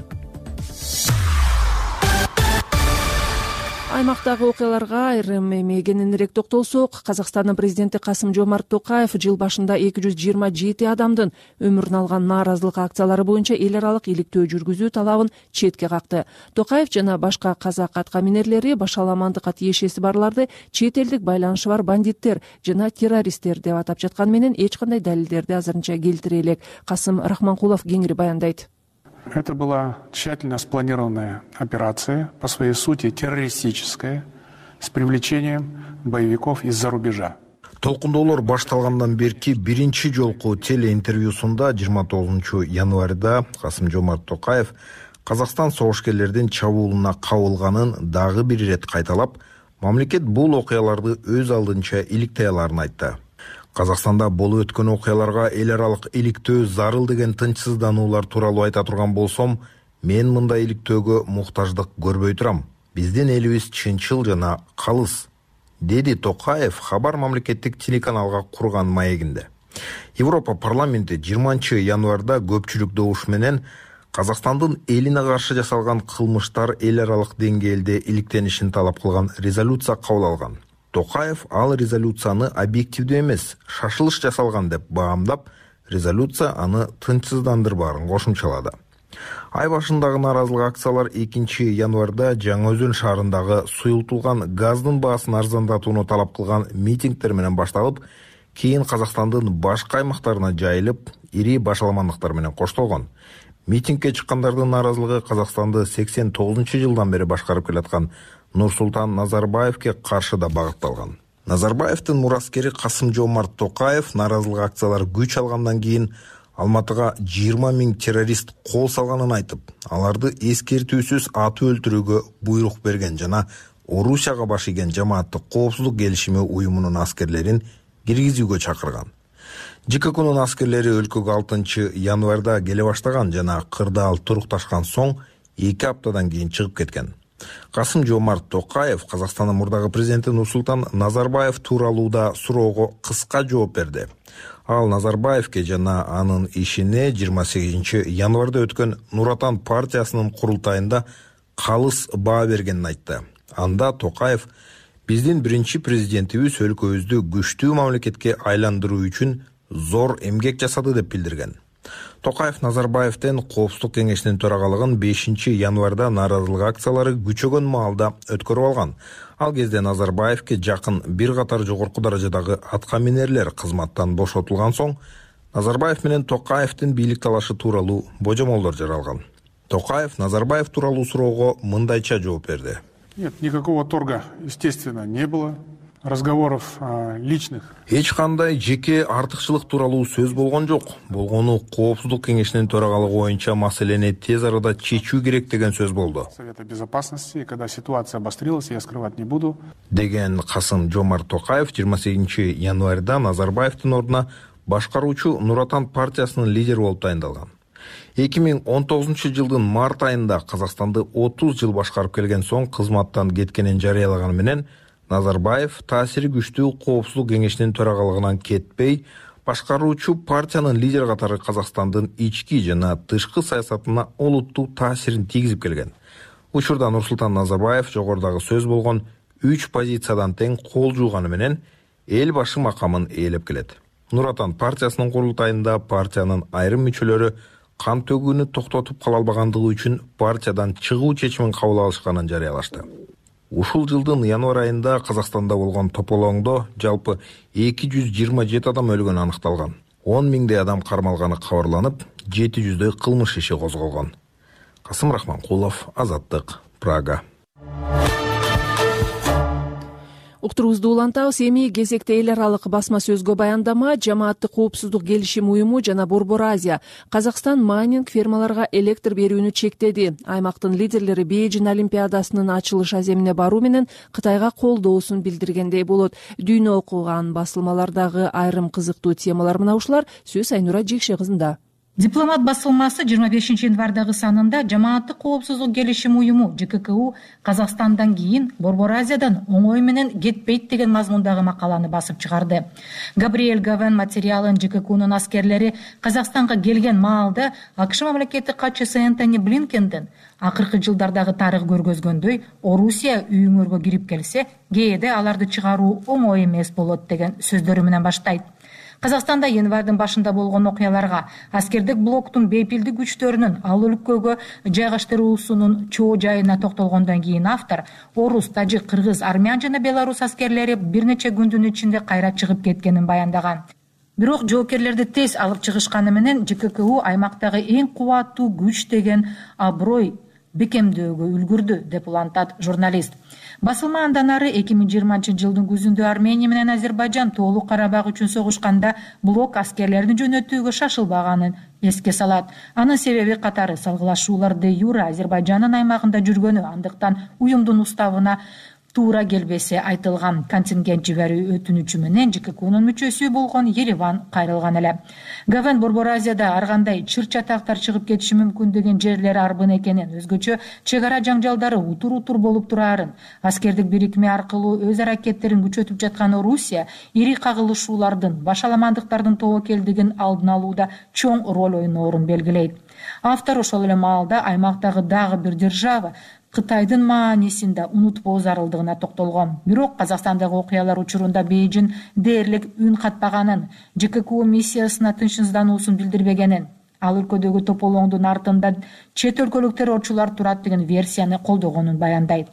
Аймактагы окуяларга айрым эми кененирээк токтолсок, Казакстандын президенти Касым-Жомарт Токаев жыл башында эки жүз жыйырма жети адамдын өмүрүн алган нааразылык акциялары боюнча эл аралык иликтөө жүргүзүү талабын четке какты. Токаев жана башка казак аткаминерлери башаламандыкка тиешеси барларды чет элдик байланышы бар бандиттер жана террористтер деп атап жатканы менен эч кандай далилдерди азырынча келтире элек. Касым Рахманкулов кеңири баяндайт. Это была тщательно спланированная операция, по своей сути террористическая, с привлечением боевиков из-за рубежа. Толкундоолор башталгандан берки биринчи жолку телеинтервьюсунда жыйырма тогузунчу январда Касым-Жомарт Токаев Казакстан согушкерлердин чабуулуна кабылганын дагы бир ирет кайталап, мамлекет бул окуяларды өз алдынча иликтей аларын айтты. Казакстанда болуп өткөн окуяларга эл аралык иликтөө зарыл деген тынчсыздануулар тууралуу айта турган болсом, мен мындай иликтөөгө муктаждык көрбөй турам. Биздин элибиз чынчыл жана калыс, деди Токаев Хабар мамлекеттик телеканалга курган маегинде. Европа парламенти жыйырманчы январда көпчүлүк добуш менен Казакстандын элине каршы жасалган кылмыштар эл аралык деңгээлде иликтенишин талап кылган резолюция кабыл алган. Токаев ал резолюцияны объективдүү эмес, шашылыш жасалган деп баамдап, резолюция аны тынчсыздандырбаарын кошумчалады. Ай башындагы нааразылык акциялар экинчи январда Жаңы Өзөн шаарындагы суюлтулган газдын баасын арзандатууну талап кылган митингдер менен башталып, кийин Казакстандын башка аймактарына жайылып, ири башаламандыктар менен коштолгон. Митингге чыккандардын нааразылыгы Казакстанды сексен тогузунчу жылдан бери башкарып келаткан Нурсултан Назарбаевке каршы да багытталган. Назарбаевдин мураскери Касым-Жомарт Токаев нааразылык акциялар күч алгандан кийин Алматыга жыйырма миң террорист кол салганын айтып, аларды эскертүүсүз атып өлтүрүүгө буйрук берген жана Орусияга баш ийген жамааттык коопсуздук келишими уюмунун аскерлерин киргизүүгө чакырган. ЖККнун аскерлери өлкөгө алтынчы январда келе баштаган жана кырдаал турукташкан соң эки аптадан кийин чыгып кеткен. Касым-Жомарт Токаев Казакстандын мурдагы президенти Нурсултан Назарбаев тууралууда суроого кыска жооп берди. Ал Назарбаевке жана анын ишине жыйырма сегизинчи январда өткөн Нур Отан партиясынын курултайында калыс баа бергенин айтты. Анда Токаев биздин биринчи президентибиз өлкөбүздү күчтүү мамлекетке айландыруу үчүн зор эмгек жасады деп билдирген. Токаев Назарбаевден Коопсуздук кеңешинин төрагалыгын бешинчи январда нааразылык акциялары күчөгөн маалда өткөрүп алган. Ал кезде Назарбаевке жакын бир катар жогорку даражадагы аткаминерлер кызматтан бошотулган соң, Назарбаев менен Токаевдин бийлик талашы тууралуу божомолдор жаралган. Токаев Назарбаев тууралуу суроого мындайча жооп берди. Нет, никакого торга, естественно, не было. Разговоров а, личных. Эч кандай жеке артыкчылык тууралуу сөз болгон жок. Болгону Коопсуздук кеңешинин төрагалыгы боюнча маселени тез арада чечүү керек деген сөз болду. Совета безопасности, когда ситуация обострилась, я скрывать не буду. Деген Касым-Жомарт Токаев жыйырма сегизинчи январда Назарбаевдин ордуна башкаруучу Нур Отан партиясынын лидери болуп тайындалган. эки миң он тогузунчу жылдын март айында Казакстанды отуз жыл башкарып келген соң кызматтан кеткенин жарыялаганы менен Назарбаев таасири күчтүү Коопсуздук кеңешинин төрагалыгынан кетпей, башкаруучу партиянын лидери катары Казакстандын ички жана тышкы саясатына олуттуу таасирин тийгизип келген. Учурда Нурсултан Назарбаев жогорудагы сөз болгон үч позициядан тең кол жууганы менен эл башы макамын ээлеп келет. Нур Отан партиясынын курултайында партиянын айрым мүчөлөрү кан төгүүнү токтотуп кала албагандыгы үчүн партиядан чыгуу чечимин кабыл алышканын жарыялашты. Ушул жылдын январь айында Казакстанда болгон тополооңдо жалпы эки жүз жыйырма жети адам өлгөнү аныкталган. он миңдей адам кармалганы кабарланып, жети жүздөй кылмыш иши козголгон. Касым Рахманкулов, Азаттык, Прага. Уктуруубузду улантабыз. Эми кезекте эл аралык басма сөзгө баяндама. Жамааттык коопсуздук келишим уюму жана Борбор Азия Казакстан майнинг фермаларга электр берүүнү чектеди. Аймактын лидерлери Бейжин Олимпиадасынын ачылыш аземине баруу менен Кытайга колдоосун билдиргендей болот. Дүйнө окуган басылмалардагы айрым кызыктуу темалар мына ушулар. Сөз Айнура Жекше кызында. Дипломат басылмасы жыйырма бешинчи январдагы санында жамааттык коопсуздук келишим уюму Ж К К У Казакстандан кийин Борбор Азиядан оңой менен кетпейт деген мазмундагы макаланы басып чыгарды. Габриэль Гавен материалын Ж К К Унун аскерлери Казакстанга келген маалда АКШ мамлекеттик катчысы Энтони Блинкенден акыркы жылдардагы тарых көргөзгөндөй Орусия үйүңөргө кирип келсе, кээде аларды чыгаруу оңой эмес болот деген сөздөрү менен баштайт. Казакстанда январдын башында болгон окуяларга аскердик блоктун бейпилдик күчтөрүнүн ал өлкөгө жайгаштыруусунун чоо жайына токтолгондон кийин автор орус, тажик, кыргыз, армян жана белорус аскерлери бир нече күндүн ичинде кайра чыгып кеткенин баяндаган. Бирок жоокерлерди тез алып чыгышканы менен Ж К К У аймактагы эң кубаттуу күч деген аброй бекемдөөгө үлгүрдү, деп улантат журналист. Басылма андан ары эки миң жыйырманчы жылдын күзүндө Армения менен Азербайжан Тоолук Карабак үчүн согушканда блок аскерлерин жөнөтүүгө шашылбаганын эске салат. Анын себеби катары салгылашуулар де юра Азербайжандын аймагында жүргөнү, андыктан уюмдун уставына туура келбесе айтылган. Контингент жиберүү өтүнүчү менен Ж К К Унун мүчөсү болгон Ереван кайрылган эле. Гавен Борбор Азияда ар кандай чыр чатактар чыгып кетиши мүмкүн деген жерлер арбын экенин, өзгөчө чек ара жаңжалдары утур-утур болуп турарын, аскердик бирикме аркылуу өз аракеттерин күчөтүп жаткан Орусия ири кагылышуулардын, башаламандыктардын тобокелдигин алдын алууда чоң роль ойноорун белгилейт. Автор ошол эле маалда аймактагы дагы бир держава Кытайдын маанисин да унутпоо зарылдыгына токтолгон. Бирок Казакстандагы окуялар учурунда Бейжин дээрлик үн катпаганын, Ж К К У миссиясына тынчсыздануусун билдирбегенин, ал өлкөдөгү тополооңдун артында чет өлкөлүк террорчулар турат деген версияны колдогонун баяндайт.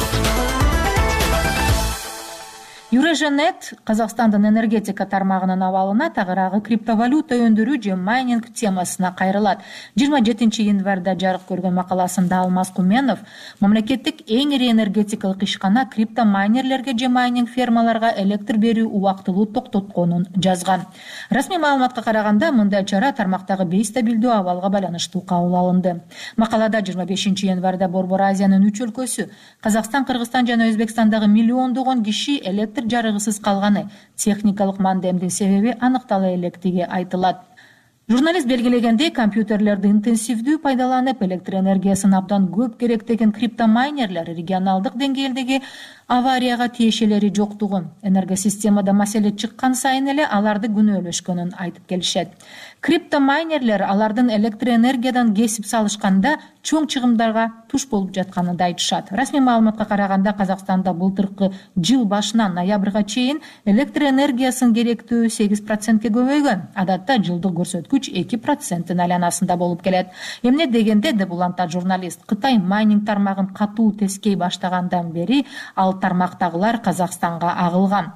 Юреженет Казакстандын энергетика тармагынын абалына тагыраагы криптовалюта өндүрүү же майнинг темасына кайрылат. жыйырма жетинчи январда жарык көргөн макаласында Алмаз Куменов мамлекеттик эң ири энергетикалык ишкана криптомайнерлерге же майнинг фермаларга электр берүү убактылуу токтотконун жазган. Расмий маалыматка караганда мындай чара тармактагы бейстабилдүү абалга байланыштуу кабыл алынды. Макалада жыйырма бешинчи январда Борбор Азиянын үч өлкөсү Казакстан, Кыргызстан жана Өзбекстандагы миллиондогон киши электр жарыгысыз калганы, техникалык мандемдин себеби аныктала электиги айтылат. Журналист белгилегендей, компьютерлерди интенсивдүү пайдаланып, электр энергиясын абдан көп керектеген криптомайнерлер регионалдык деңгээлдеги аварияга тиешелери жоктугун, энергосистемада маселе чыккан сайын эле аларды күнөөлөшкөнүн айтып келишет. Криптомайнерлер алардын электроэнергиядан кесип салышканда чоң чыгымдарга туш болуп жатканын да айтышат. Расмий маалыматка караганда Казакстанда былтыркы жыл башынан ноябрга чейин электроэнергиясын керектөө сегиз процентке көбөйгөн. Адатта жылдык көрсөткүч эки проценттин айланасында болуп келет. Эмне дегенде, деп улантат журналист, Кытай майнинг тармагын катуу тескей баштагандан бери ал тармактагылар Казакстанга агылган.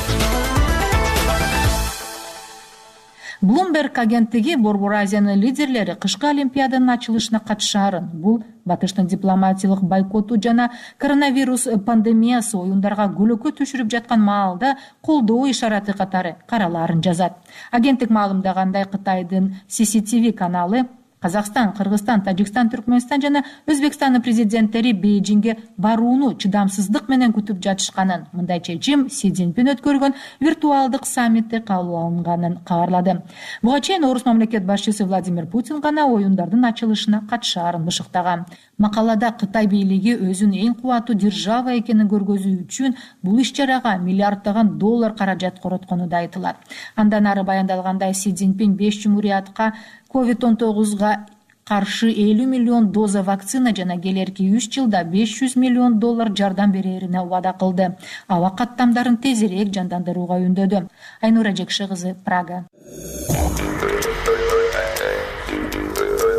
Bloomberg агенттиги Борбор Азиянын лидерлери кышкы Олимпиаданын ачылышына катышаарын, бул батыштын дипломатиялык бойкоту жана коронавирус пандемиясы оюндарга көлөкө түшүрүп жаткан маалда колдоо ишараты катары каралаарын жазат. Агенттик маалымдагандай, Кытайдын Си Си Ти Ви каналы Казакстан, Кыргызстан, Тажикстан, Түркмөнстан жана Өзбекстандын президенттери Бейжиңге барууну чыдамсыздык менен күтүп жатышканын, мындай чечим Си Цзиньпин өткөргөн виртуалдык саммитте кабыл алынганын кабарлады. Буга чейин орус мамлекет башчысы Владимир Путин гана оюндардын ачылышына катышаарын бышыктаган. Макалада Кытай бийлиги өзүн эң кубаттуу держава экенин көргөзүү үчүн бул иш-чарага миллиарддаган доллар каражат короткону да айтылат. Андан ары баяндалгандай, Си Цзиньпин беш жумуриятка ковид он тогузга каршы элүү миллион доза вакцина жана келерки үч жылда беш жүз миллион доллар жардам берерине убада кылды. Аба каттамдарын тезирээк жандандырууга үндөдү. Айнура Жекше кызы, Прага.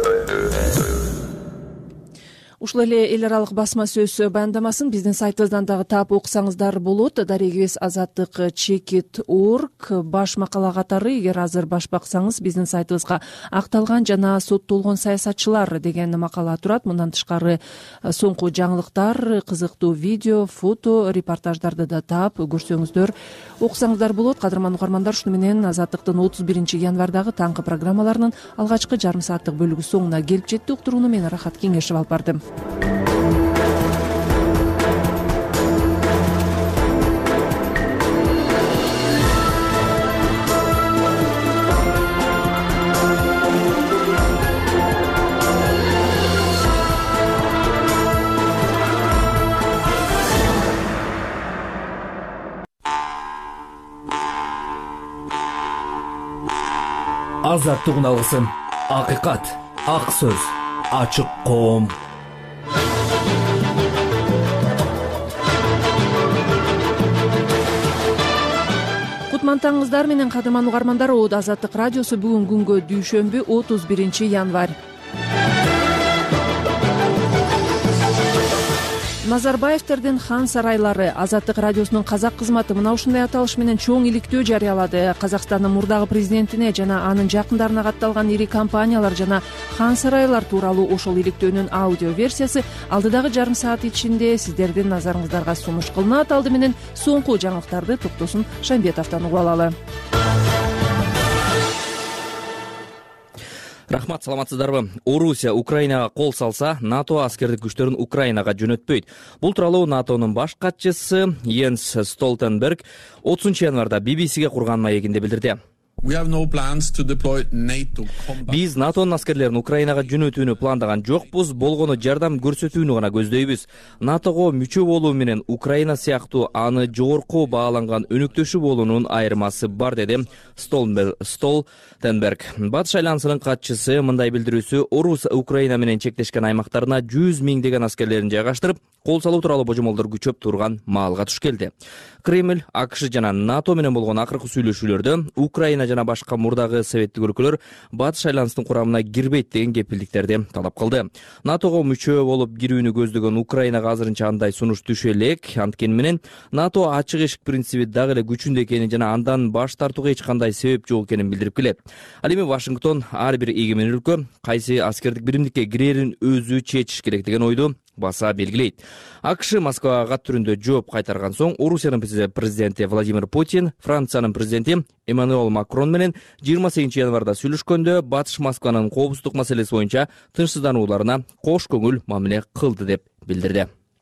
Ушул эле эл аралык басма сөз баяндамасын биздин сайтыбыздан дагы таап окусаңыздар болот. Дарегибиз азаттык чекит орг баш макала катары. Эгер азыр баш баксаңыз биздин сайтыбызга акталган жана соттолгон саясатчылар деген макала турат. Мындан тышкары соңку жаңылыктар, кызыктуу видео, фото, репортаждарды да таап көрсөңүздөр, окусаңыздар болот. Кадырман угармандар, ушуну менен Азаттыктын отуз биринчи январдагы таңкы программаларынын алгачкы жарым сааттык бөлүгү соңуна келип жетти. Уктурууну мен Рахат Кеңешев алып бардым. Азаттыгын алгысың. Акыйкат, ак сөз, ачык коом. Кутмантаңыздар менен кадырман угармандар, Оодо Азаттык радиосу бүгүн күнгө дүйшөмбү отуз биринчи январь. Назарбаевтердин хан сарайлары. Азаттык радиосунун казак кызматы мына ушундай аталыш менен чоң иликтөө жарыялады. Казакстандын мурдагы президентине жана анын жакындарына катталган ири компаниялар жана хан сарайлар тууралуу ошол иликтөөнүн аудио версиясы алдыдагы жарым саат ичинде сиздердин назарыңыздарга сунуш кылынат. Алды менен соңку жаңылыктарды Токтосун Шамбетовдон угуп алалы. Рахмат, саламатсыздарбы? Орусия Украинага кол салса, НАТО аскердик күчтөрүн Украинага жөнөтпөйт. Бул тууралуу НАТОнун баш катчысы Йенс Столтенберг отузунчу январда би би сиге курган маегинде билдирди. Биз НАТОнун аскерлерин Украинага жөнөтүүнү пландаган жокпуз, болгону жардам көрсөтүүнү гана көздөйбүз. НАТОго мүчө болуу менен Украина сыяктуу аны жогорку бааланган өнөктөшү болуунун айырмасы бар, деди Столтенберг. Батыш айлансынын катчысы мындай билдирүүсү Орусия Украина менен чектешкен аймактарына жүз миңдеген аскерлерин жайгаштырып, кол салуу тууралуу божомолдор күчөп турган маалга туш келди. Кремль, АКШ жана НАТО менен болгон акыркы сүйлөшүүлөрдө Украина жана башка мурдагы советтик өлкөлөр Батыш айланыстын курамына кирбейт деген кепилдиктерди талап кылды. НАТОго мүчө болуп кирүүнү көздөгөн Украинага азырынча андай сунуш түшө элек. Анткени менен НАТО ачык эшик принциби дагы эле күчүндө экенин жана андан баш тартууга эч кандай себеп жок экенин билдирип келет. Ал эми Вашингтон ар бир эгемен өлкө кайсы аскердик биримдикке кирерин өзү чечиш керек деген ойду баса белгилейт. АКШ Москвага кат түрүндө жооп кайтарган соң Орусиянын президенти Владимир Путин Франциянын президенти Эммануэл Макрон менен жыйырма сегизинчи январда сүйлөшкөндө Батыш Москванын коопсуздук маселеси боюнча тынчсызданууларына кош көңүл мамиле кылды деп билдирди.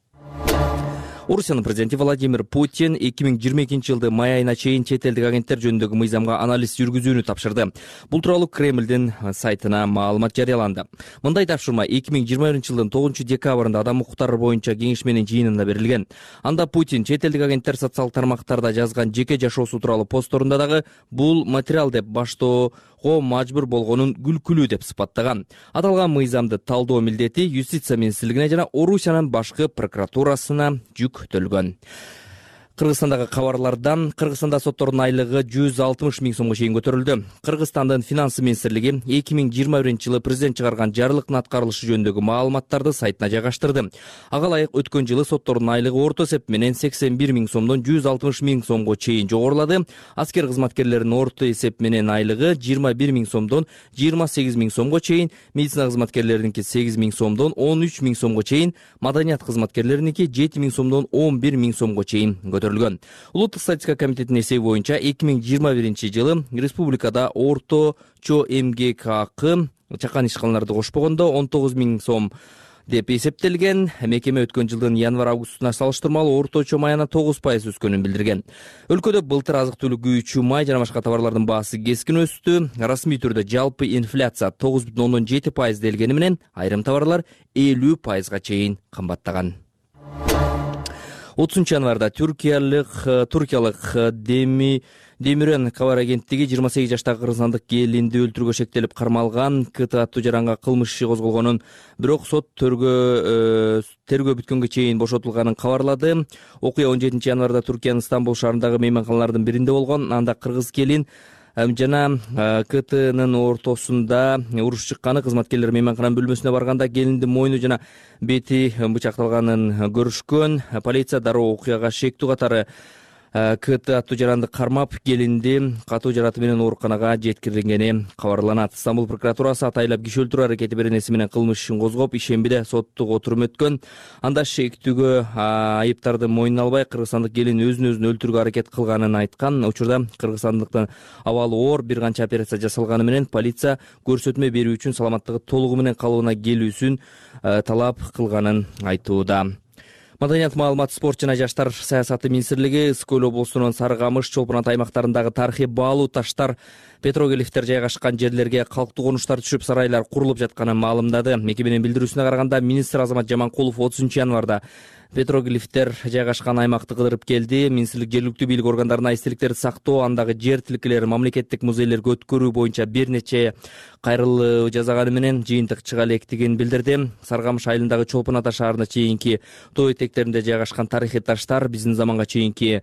Орусиянын президенти Владимир Путин эки миң жыйырма экинчи жылды май айына чейин чет элдик агенттер жөнүндөгү мыйзамга анализ жүргүзүүнү тапшырды. Бул тууралуу Кремлдин сайтына маалымат жарыяланды. Мындай тапшырма эки миң жыйырма биринчи жылдын тогузунчу декабрында адам укуктары боюнча кеңешменин жыйынында берилген. Анда Путин чет элдик агенттер социалдык тармактарда жазган жеке жашоосу тууралуу постторунда дагы бул материал деп баштоого мажбур болгонун күлкүлүү деп сыпаттаган. Аталган мыйзамды талдоо милдети Юстиция министрлигине жана Орусиянын башкы прокуратурасына жүктөлгөн. Кыргызстандагы кабарлардан Кыргызстанда соттордун айлыгы жүз алтымыш миң сомго чейин көтөрүлдү. Кыргызстандын финансы министрлиги эки миң жыйырма биринчи жылы президент чыгарган жарлыктын аткарылышы жөнүндөгү маалыматтарды сайтына жайгаштырды. Ага ылайык өткөн жылы соттордун айлыгы орто эсеп менен сексен бир миң сомдон жүз алтымыш миң сомго чейин жогорулады. Аскер кызматкерлеринин орто эсеп менен айлыгы жыйырма бир миң сомдон жыйырма сегиз миң сомго чейин, медицина кызматкерлериники сегиз миң сомдон он үч миң сомго чейин, маданият кызматкерлериники жети миң сомдон он бир миң сомго чейин көтөрүлдү. Улуттук статистика комитетинин эсеби боюнча эки миң жыйырма биринчи жылы республикада орточо эмгек акы чакан ишканаларды кошпогондо он тогуз миң сом деп эсептелген. Мекеме өткөн жылдын январь-августуна салыштырмалуу орточо маяна тогуз пайыз өскөнүн билдирген. Өлкөдө былтыр азык-түлүк күйүүчү май жана башка товарлардын баасы кескин өстү. Расмий түрдө жалпы инфляция тогуз бүтүн ондон жети пайыз делгени менен айрым товарлар элүү пайызга чейин кымбаттаган. отузунчу январда Түркиялык Туркиялык Деми Демирен кабар агенттиги жыйырма сегиз жаштагы кыргызстандык келинди өлтүрүүгө шектелип кармалган К Т аттуу жаранга кылмыш иши козголгонун, бирок сот тергөө тергөө бүткөнгө чейин бошотулганын кабарлады. Окуя он жетинчи январда Түркиянын Стамбул шаарындагы мейманканалардын биринде болгон. Анда кыргыз келин жана КТнын ортосунда уруш чыкканы, кызматкерлер мейманкананын бөлмөсүнө барганда келиндин мойну жана бети бычакталганын көрүшкөн. Полиция дароо окуяга шектүү катары КТ аттуу жаранды кармап, келинди катуу жараты менен ооруканага жеткирилгени кабарланат. Стамбул прокуратурасы атайлап киши өлтүрүү аракети беренеси менен кылмыш ишин козгоп, ишембиде соттук отурум өткөн. Анда шектүүгө айыптарды мойнуна албай, кыргызстандык келин өзүн өзүн өлтүрүүгө аракет кылганын айткан. Учурда кыргызстандыктын абалы оор, бир канча операция жасалганы менен полиция көрсөтмө берүү үчүн саламаттыгы толугу менен калыбына келүүсүн талап кылганын айтууда. Маданият, маалымат, спорт жана жаштар саясаты министрлиги Ысык Көл облусунун Сарыкамыш, Чолпон Ата аймактарындагы тарыхый баалуу таштар, петроглифтер жайгашкан жерлерге калктуу конуштар түшүп, сарайлар курулуп жатканын маалымдады. Мекеменин билдирүүсүнө караганда, министр Азамат Жаманкулов отузунчу январда петроглифтер жайгашкан аймакты кыдырып келди. Министрлик жергиликтүү бийлик органдарына эстеликтерди сактоо, андагы жер тилкелери, мамлекеттик музейлерге өткөрүү боюнча бир нече кайрылуу жасаганы менен жыйынтык чыга электигин билдирди. Сарыкамыш айылындагы Чолпон Ата шаарына чейинки тоо этектеринде жайгашкан тарыхый таштар биздин заманга чейинки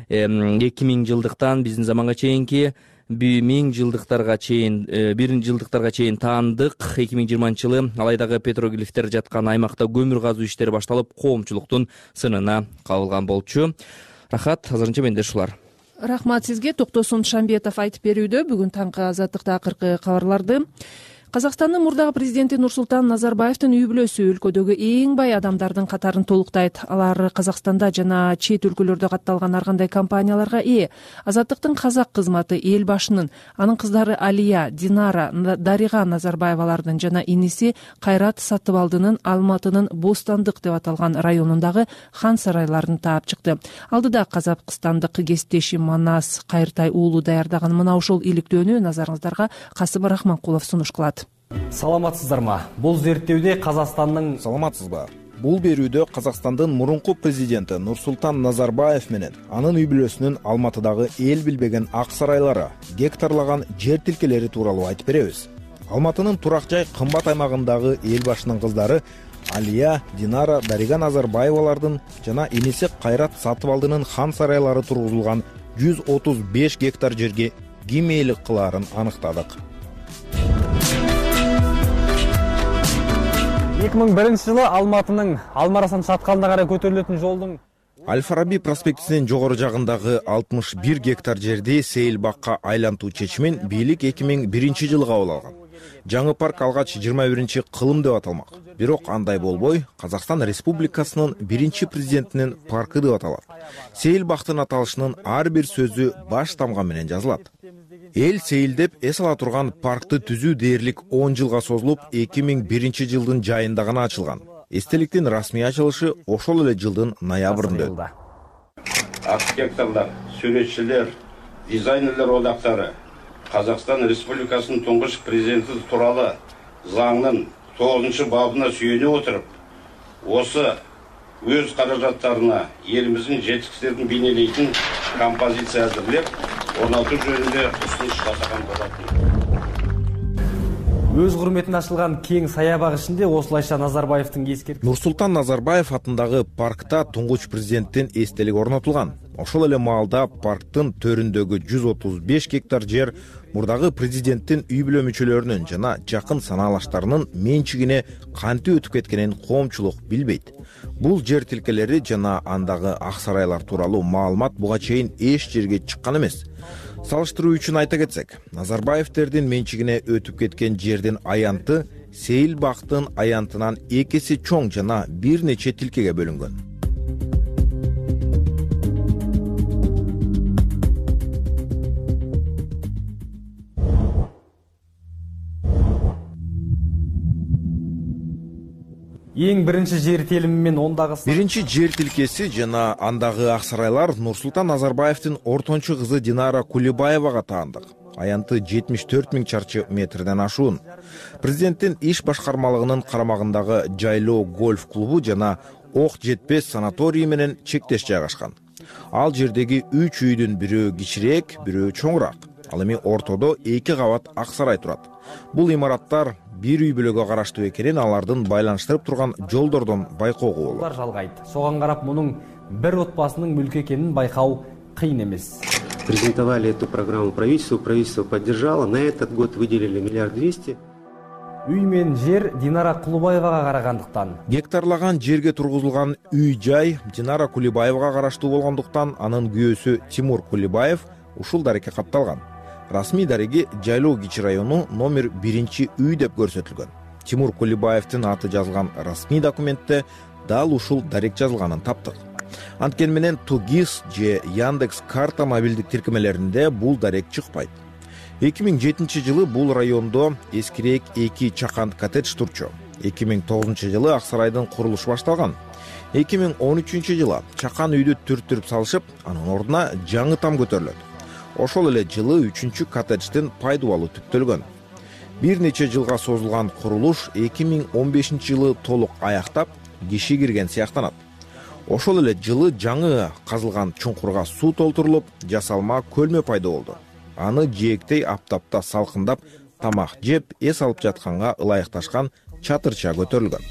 эки миң жылдыктан биздин заманга чейинки миң жылдыктарга чейин бир жылдыктарга чейин таандык. эки миң жыйырманчы жылы алайдагы петроглифтер жаткан аймакта көмүр казуу иштери башталып, коомчулуктун сынына кабылган болчу. Рахат, азырынча менде ушулар. Рахмат сизге. Токтосун Шамбетов айтып берүүдө бүгүн таңкы азаттыкта акыркы кабарларды. Казакстандын мурдагы президенти Нурсултан Назарбаевдин үй бүлөсү өлкөдөгү эң бай адамдардын катарын толуктайт. Алар Казакстанда жана чет өлкөлөрдө катталган ар кандай компанияларга ээ. Азаттыктын казак кызматы эл башынын, анын кыздары Алия, Динара, Дарига Назарбаевалардын жана иниси Кайрат Сатыбалдынын Алматынын Бостандык деп аталган районундагы хан сарайларын таап чыкты. Алдыда казакстандык кесиптеши Манас Кайыртай уулу даярдаган мына ушул иликтөөнү назарыңыздарга Касым Рахманкулов сунуш кылат. Саламатсыздарма? Бул зерттөөдө Казакстандын Саламатсызбы? Бул берүүдө Казакстандын мурунку президенти Нурсултан Назарбаев менен анын үй бүлөсүнүн Алматыдагы эл билбеген ак сарайлары, гектарлаган жер тилкелери тууралуу айтып беребиз. Алматынын турак жай кымбат аймагындагы эл башынын кыздары Алия, Динара, Дарига Назарбаевалардын жана иниси Кайрат Сатыбалдынын хан сарайлары тургузулган жүз отуз беш гектар жерге ким ээлик кылаарын аныктадык. эки миң биринчи жылы Алматынын Алмарасан шаткалына карай көтөрүлөтүн жолдун Аль-Фараби проспектисинин жогору жагындагы алтымыш бир гектар жерди сейил бакка айлантуу чечимин бийлик эки миң биринчи жылы кабыл алган. Жаңы парк алгач жыйырма биринчи кылым деп аталмак. Бирок андай болбой, Казакстан Республикасынын биринчи президентинин паркы деп аталат. Сейил бактын аталышынын ар бир сөзү баш тамга менен жазылат. Эл сейилдеп эс ала турган паркты түзүү дээрлик он жылга созулуп, эки миң биринчи жылдын жайында гана ачылган. Эстеликтин расмий ачылышы ошол эле жылдын ноябрында өттү. Архитекторлор, сүрөтчүлөр, дизайнерлер одактары Казакстан Республикасынын туңгуч президенти тууралуу заңдын тогузунчу бабына сүйөнө отуруп, осы өз каражаттарына элибиздин жетиштерин бейнелейтин композиция азырлап, орнатуу жөнүндө усунуш жасаган болот. Өз курметине ачылган кең саябак ичинде осулайча Назарбаевдин эскерткичи Нурсултан Назарбаев атындагы паркта туңгуч президенттин эстелиги орнотулган. Ошол эле маалда парктын төрүндөгү жүз отуз беш гектар жер мурдагы президенттин үй бүлө мүчөлөрүнүн жана жакын санаалаштарынын менчигине кантип өтүп кеткенин коомчулук билбейт. Бул жер тилкелери жана андагы ак сарайлар тууралуу маалымат буга чейин эч жерге чыккан эмес. Салыштыруу үчүн айта кетсек, Назарбаевдердин менчигине өтүп кеткен жердин аянты сейил бактын аянтынан экиси чоң жана бир нече тилкеге бөлүнгөн. Эң биринчи жер телими менен ондагы биринчи жер тилкеси жана андагы ак сарайлар Нурсултан Назарбаевдин ортончу кызы Динара Кулибаевага таандык. Аянты жетимиш төрт миң чарчы метрден ашуун. Президенттин иш башкармалыгынын карамагындагы жайлоо гольф клубу жана ок жетпес санаторий менен чектеш жайгашкан. Ал жердеги үч үйдүн бирөө кичирээк, бирөө чоңураак. Ал эми ортодо эки кабат ак сарай турат. Бул имараттар бир үй бүлөгө караштуу экенин алардын байланыштырып турган жолдордон байкоого болот. Жалгайт. Соган карап мунун бир отбасынын мүлкү экенин байкау кыйын эмес. презентовали эту программу правительству, правительство поддержало. На этот год выделили миллиард двести. Үй мен жер Динара Кулубаевага карагандыктан. Гектарлаган жерге тургузулган үй жай Динара Кулубаевага караштуу болгондуктан анын күйөөсү Тимур Кулубаев ушул дарекке катталган. Расмий дареги Жайлоо кичи району номер биринчи үй деп көрсөтүлгөн. Тимур Кулубаевдин аты жазылган расмий документте дал ушул дарек жазылганын таптык. Анткени менен Тугис же Яндекс карта мобилдик тиркемелеринде бул дарек чыкпайт. эки миң жетинчи жылы бул райондо эскирээк эки чакан коттедж турчу. эки миң тогузунчу жылы Ак сарайдын курулушу башталган. эки миң он үчүнчү жылы чакан үйдү түрттүрүп салышып, анын ордуна жаңы там көтөрүлөт. Ошол эле жылы үчүнчү коттедждин пайдубалы түптөлгөн. Бир нече жылга созулган курулуш эки миң он бешинчи жылы толук аяктап, киши кирген сыяктанат. Ошол эле жылы жаңы казылган чуңкурга суу толтурулуп, жасалма көлмө пайда болду. Аны жээктей аптапта салкындап, тамак жеп, эс алып жатканга ылайыкташкан чатырча көтөрүлгөн.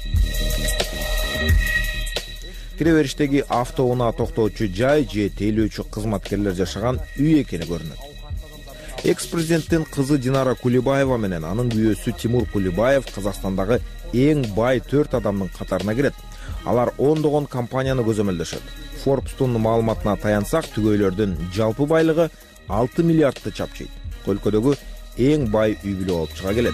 Кире бериштеги автоунаа токтоочу жай же тейлөөчү кызматкерлер жашаган үй экени көрүнөт. Экс-президенттин кызы Динара Кулубаева менен анын күйөөсү Тимур Кулубаев Казакстандагы эң бай төрт адамдын катарына кирет. Алар ондогон компанияны көзөмөлдөшөт. Forbes'тун маалыматына таянсак, түгөйлөрдүн жалпы байлыгы алты миллиардты чапчыйт. Өлкөдөгү эң бай үй бүлө болуп чыга келет.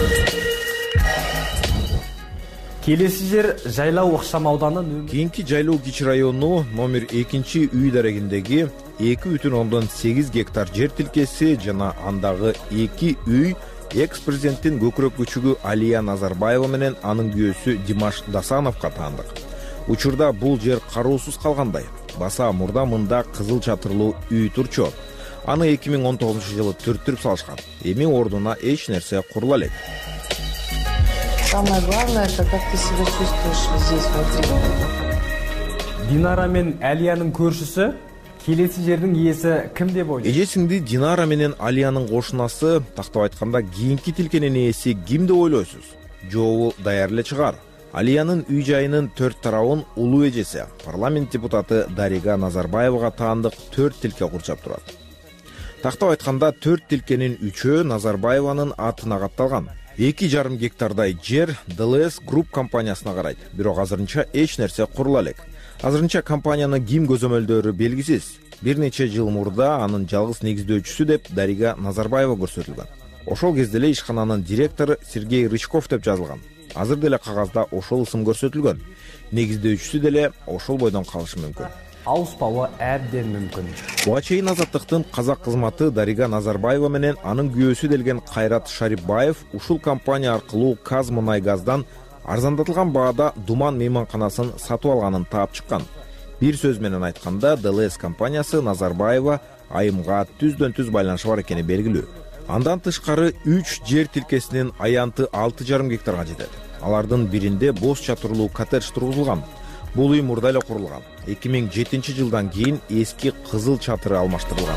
Келеси жер Жайлоо ыкшам ауданы. Кийинки Жайлоо кичи району номер экинчи үй дарегиндеги эки бүтүн ондон сегиз гектар жер тилкеси жана андагы эки үй экс-президенттин көкүрөк күчүгү Алия Назарбаева менен анын күйөөсү Димаш Дасановго таандык. Учурда бул жер кароосуз калгандай. Баса мурда мында кызыл чатырлуу үй турчу. Аны эки миң он тогузунчу жылы түрттүрүп салышкан. Эми ордуна эч нерсе курула элек. Самое главное, это как ты себя чувствуешь здесь внутри. Динара мен Алиянын көршүсү келеси жердин ээси ким деп ойлойт? Эжесиңди Динара менен Алиянын кошунасы, тактап айтканда кийинки тилкенин ээси ким деп ойлойсуз? Жообу даяр эле чыгар. Алиянын үй жайынын төрт тарабын улуу эжеси, парламент депутаты Дарига Назарбаевага таандык төрт тилке курчап турат. Тактап айтканда төрт тилкенин үчөө Назарбаеванын атына катталган. эки жарым гектардай жер ди эл эс Group компаниясына карайт. Бирок азырынча эч нерсе курула элек. Азырынча компанияны ким көзөмөлдөрү белгисиз. Бир нече жыл мурда анын жалгыз негиздөөчүсү деп Дарига Назарбаева көрсөтүлгөн. Ошол кезде эле ишкананын директору Сергей Рычков деп жазылган. Азыр деле кагазда ошол ысым көрсөтүлгөн. Негиздөөчүсү деле ошол бойдон калышы мүмкүн. Ауыспауы әбден мүмкүн. Буга чейин Азаттыктын казак кызматы Дарига Назарбаева менен анын күйөөсү делген Кайрат Шарипбаев ушул компания аркылуу Казмунайгаздан арзандатылган баада Думан мейманканасын сатып алганын таап чыккан. Бир сөз менен айтканда, ди эл эс компаниясы Назарбаева айымга түздөн түз байланышы бар экени белгилүү. Андан тышкары үч жер тилкесинин аянты алты жарым гектарга жетет. Алардын биринде боз чатырлуу коттедж тургузулган. Бул үй мурда эле курулган. эки миң жетинчи жылдан кийин эски кызыл чатыры алмаштырылган.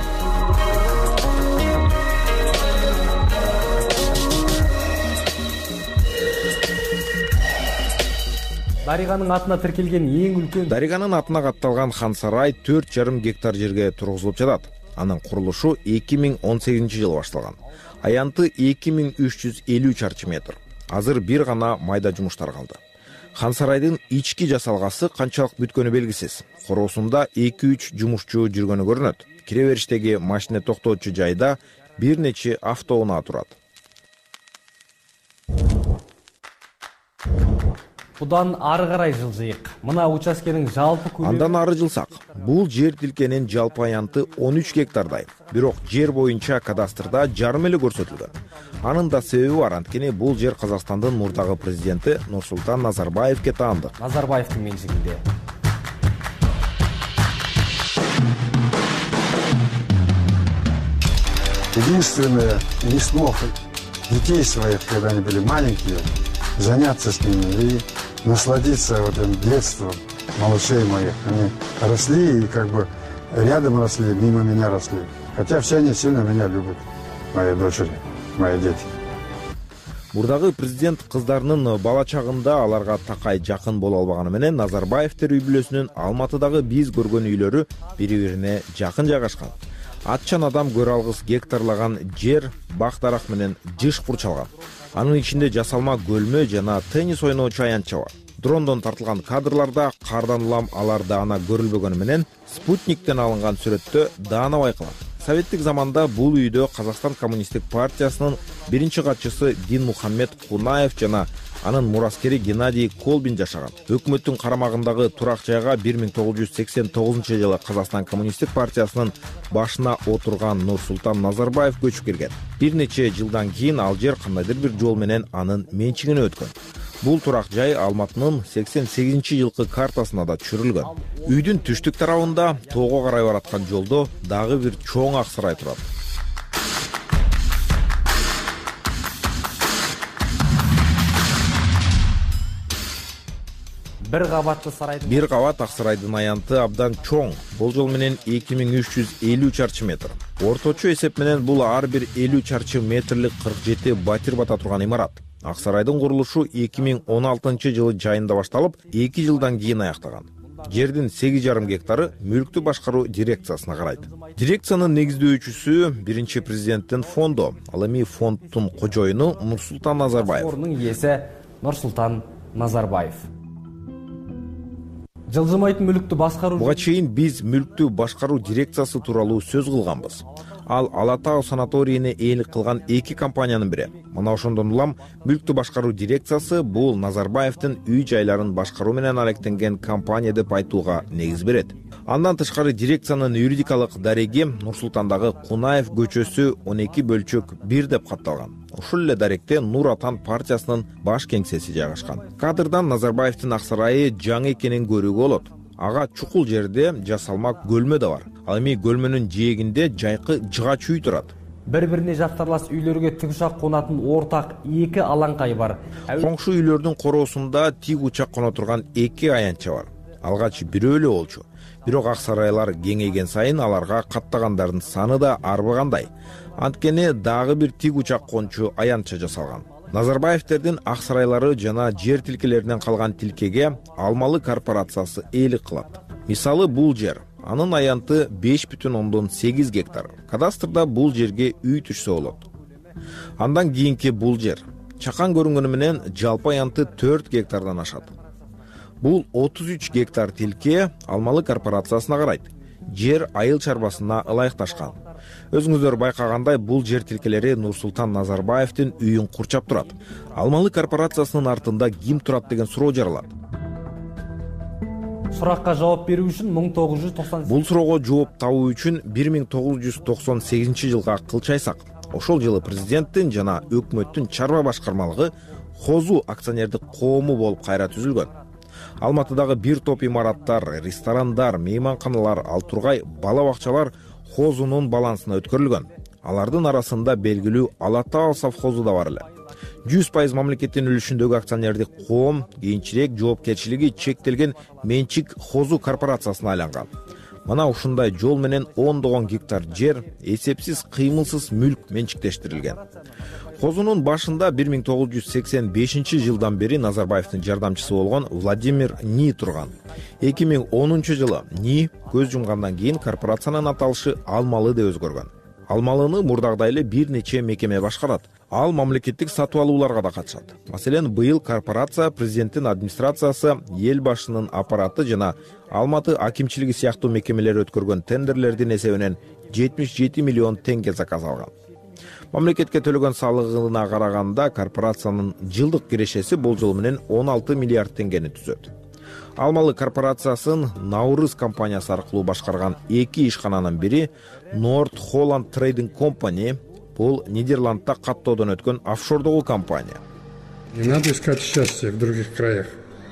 Дариганын атына тиркелген эң үлкөн Дариганын атына катталган хан сарай төрт жарым гектар жерге тургузулуп жатат. Анын курулушу эки миң он сегизинчи жылы башталган. Аянты эки миң үч жүз элүү чарчы метр. Азыр бир гана майда жумуштар калды. Хан сарайдын ички жасалгасы канчалык бүткөнү белгисиз. Короосунда эки үч жумушчу жүргөнү көрүнөт. Кире бериштеги машина токтоочу жайда бир нече автоунаа турат. Будан ары карай жылжыйык. Мына учаскенин жалпы көлөмү. Андан ары жылсак, бул жер тилкенин жалпы аянты он үч гектардай. Бирок жер боюнча кадастрда жарым эле көрсөтүлгөн. Анын да себеби бар, анткени бул жер Казакстандын мурдагы президенти Нурсултан Назарбаевке таандык. Назарбаевдин менчигинде. Единственное, не смог детей своих, когда они были маленькие, заняться с ними и насладиться вот этим детством малышей моих. Они росли и как бы рядом росли, мимо меня росли. Хотя все они сильно меня любят, мои дочери, мои дети. Мурдагы президент кыздарынын бала чагында аларга такай жакын боло албаганы менен Назарбаевдер үй бүлөсүнүн Алматыдагы биз көргөн үйлөрү бири-бирине жакын жайгашкан. атчан адам көрө алгыс гектарлаган жер бак дарак менен жыш курчалган. Анын ичинде жасалма көлмө жана теннис ойноочу аянтча бар. Дрондон тартылган кадрларда кардан улам алар даана көрүлбөгөнү менен спутниктен алынган сүрөттө даана байкалат. Советтик заманда бул үйдө Казакстан коммунисттик партиясынын биринчи катчысы Динмухаммед Кунаев жана анын мураскери Геннадий Колбин жашаган. Өкмөттүн карамагындагы турак жайга бир миң тогуз жүз сексен тогузунчу жылы Казакстан коммунисттик партиясынын башына отурган Нурсултан Назарбаев көчүп келген. Бир нече жылдан кийин ал жер кандайдыр бир жол менен анын менчигине өткөн. Бул турак жай Алматынын сексен сегизинчи жылкы картасына да түшүрүлгөн. Үйдүн түштүк тарабында тоого карай бараткан жолдо дагы бир чоң ак сарай турат. Бир кабаттуу сарайдын бир кабат ак сарайдын аянты абдан чоң. Болжол менен эки миң үч жүз элүү чарчы метр. Орточо эсеп менен бул ар бир элүү чарчы метрлик кырк жети батир бата турган имарат. Ак сарайдын курулушу эки миң он алтынчы жылы жайында башталып, эки жылдан кийин аяктаган. Жердин сегиз жарым гектары мүлктү башкаруу дирекциясына карайт. Дирекциянын негиздөөчүсү биринчи президенттин фонду. Ал эми фонддун кожоюну Нурсултан Назарбаев. Ордунун ээси Нурсултан Назарбаев. Жылжымайтын мүлктү башкаруу. Буга чейин биз мүлктү башкаруу дирекциясы тууралуу сөз кылганбыз. Ал Ала Тау санаторийине ээлик кылган эки компаниянын бири. Мына ошондон улам мүлктү башкаруу дирекциясы бул Назарбаевдин үй жайларын башкаруу менен алектенген компания деп айтууга негиз берет. Андан тышкары дирекциянын юридикалык дареги Нурсултандагы Кунаев көчөсү он эки бөлчөк бир деп катталган. Ушул эле даректе Нур Атан партиясынын баш кеңсеси жайгашкан. Кадрдан Назарбаевдин ак сарайы жаңы экенин көрүүгө болот. Ага чукул жерде жасалма көлмө да бар. Ал эми көлмөнүн жээгинде жайкы жыгач үй турат. Бири-бирине жактарлаш үйлөргө тигучак конатын ортак эки алаңкай бар. Коңшу үйлөрдүн короосунда тиг учак коно турган эки аянтча бар. Алгач бирөө эле болчу. Бирок ак сарайлар кеңейген сайын аларга каттагандардын саны да арбагандай. Анткени дагы бир тиг учак кончу аянтча жасалган. Назарбаевтердин ак сарайлары жана жер тилкелеринен калган тилкеге Алмалы корпорациясы ээлик кылат. Мисалы бул жер, анын аянты беш бүтүн ондон сегиз гектар. Кадастрда бул жерге үй түшсө болот. Андан кийинки бул жер чакан көрүнгөнү менен жалпы аянты төрт гектардан ашат. Бул отуз үч гектар тилке Алмалы корпорациясына карайт. Жер айыл чарбасына ылайыкташкан. Өзүңүздөр байкагандай бул жер тилкелери Нурсултан Назарбаевдин үйүн курчап турат. Алмалы корпорациясынын артында ким турат деген суроо жаралат. Суракка жооп берүү үчүн миң тогуз жүз токсон Бул суроого жооп табуу үчүн бир миң тогуз жүз токсон сегизинчи жылга кылчайсак. Ошол жылы президенттин жана өкмөттүн чарба башкармалыгы Хозу акционердик коому болуп кайра түзүлгөн. Алматыдагы бир топ имараттар, ресторандар, мейманканалар, ал тургай бала бакчалар Хозунун балансына өткөрүлгөн. Алардын арасында белгилүү Ала Тау совхозу да бар эле. жүз пайыз мамлекеттин үлүшүндөгү акционердик коом кийинчерээк жоопкерчилиги чектелген менчик Хозу корпорациясына айланган. Мына ушундай жол менен ондогон гектар жер эсепсиз кыймылсыз мүлк менчиктештирилген. Хозунун башында бир миң тогуз жүз сексен бешинчи жылдан бери Назарбаевдин жардамчысы болгон Владимир Ни турган. эки миң онунчу жылы Ни көз жумгандан кийин корпорациянын аталышы Алмалы деп өзгөргөн. Алмалыны мурдагыдай эле бир нече мекеме башкарат. Ал мамлекеттик сатып алууларга да катышат. Маселен, быйыл корпорация президенттин администрациясы, эл башынын аппараты жана Алматы акимчилиги сыяктуу мекемелер өткөргөн тендерлердин эсебинен жетимиш жети миллион теңге заказ алган. Мамлекетке төлөгөн салыгына караганда корпорациянын жылдык кирешеси болжол менен он алты миллиард теңгени түзөт. Алмалы корпорациясын Наурыз компаниясы аркылуу башкарган эки ишкананын бири North Holland Trading Company, бул Нидерландта каттоодон өткөн офшордогу компания. Не надо искать счастье в других краях.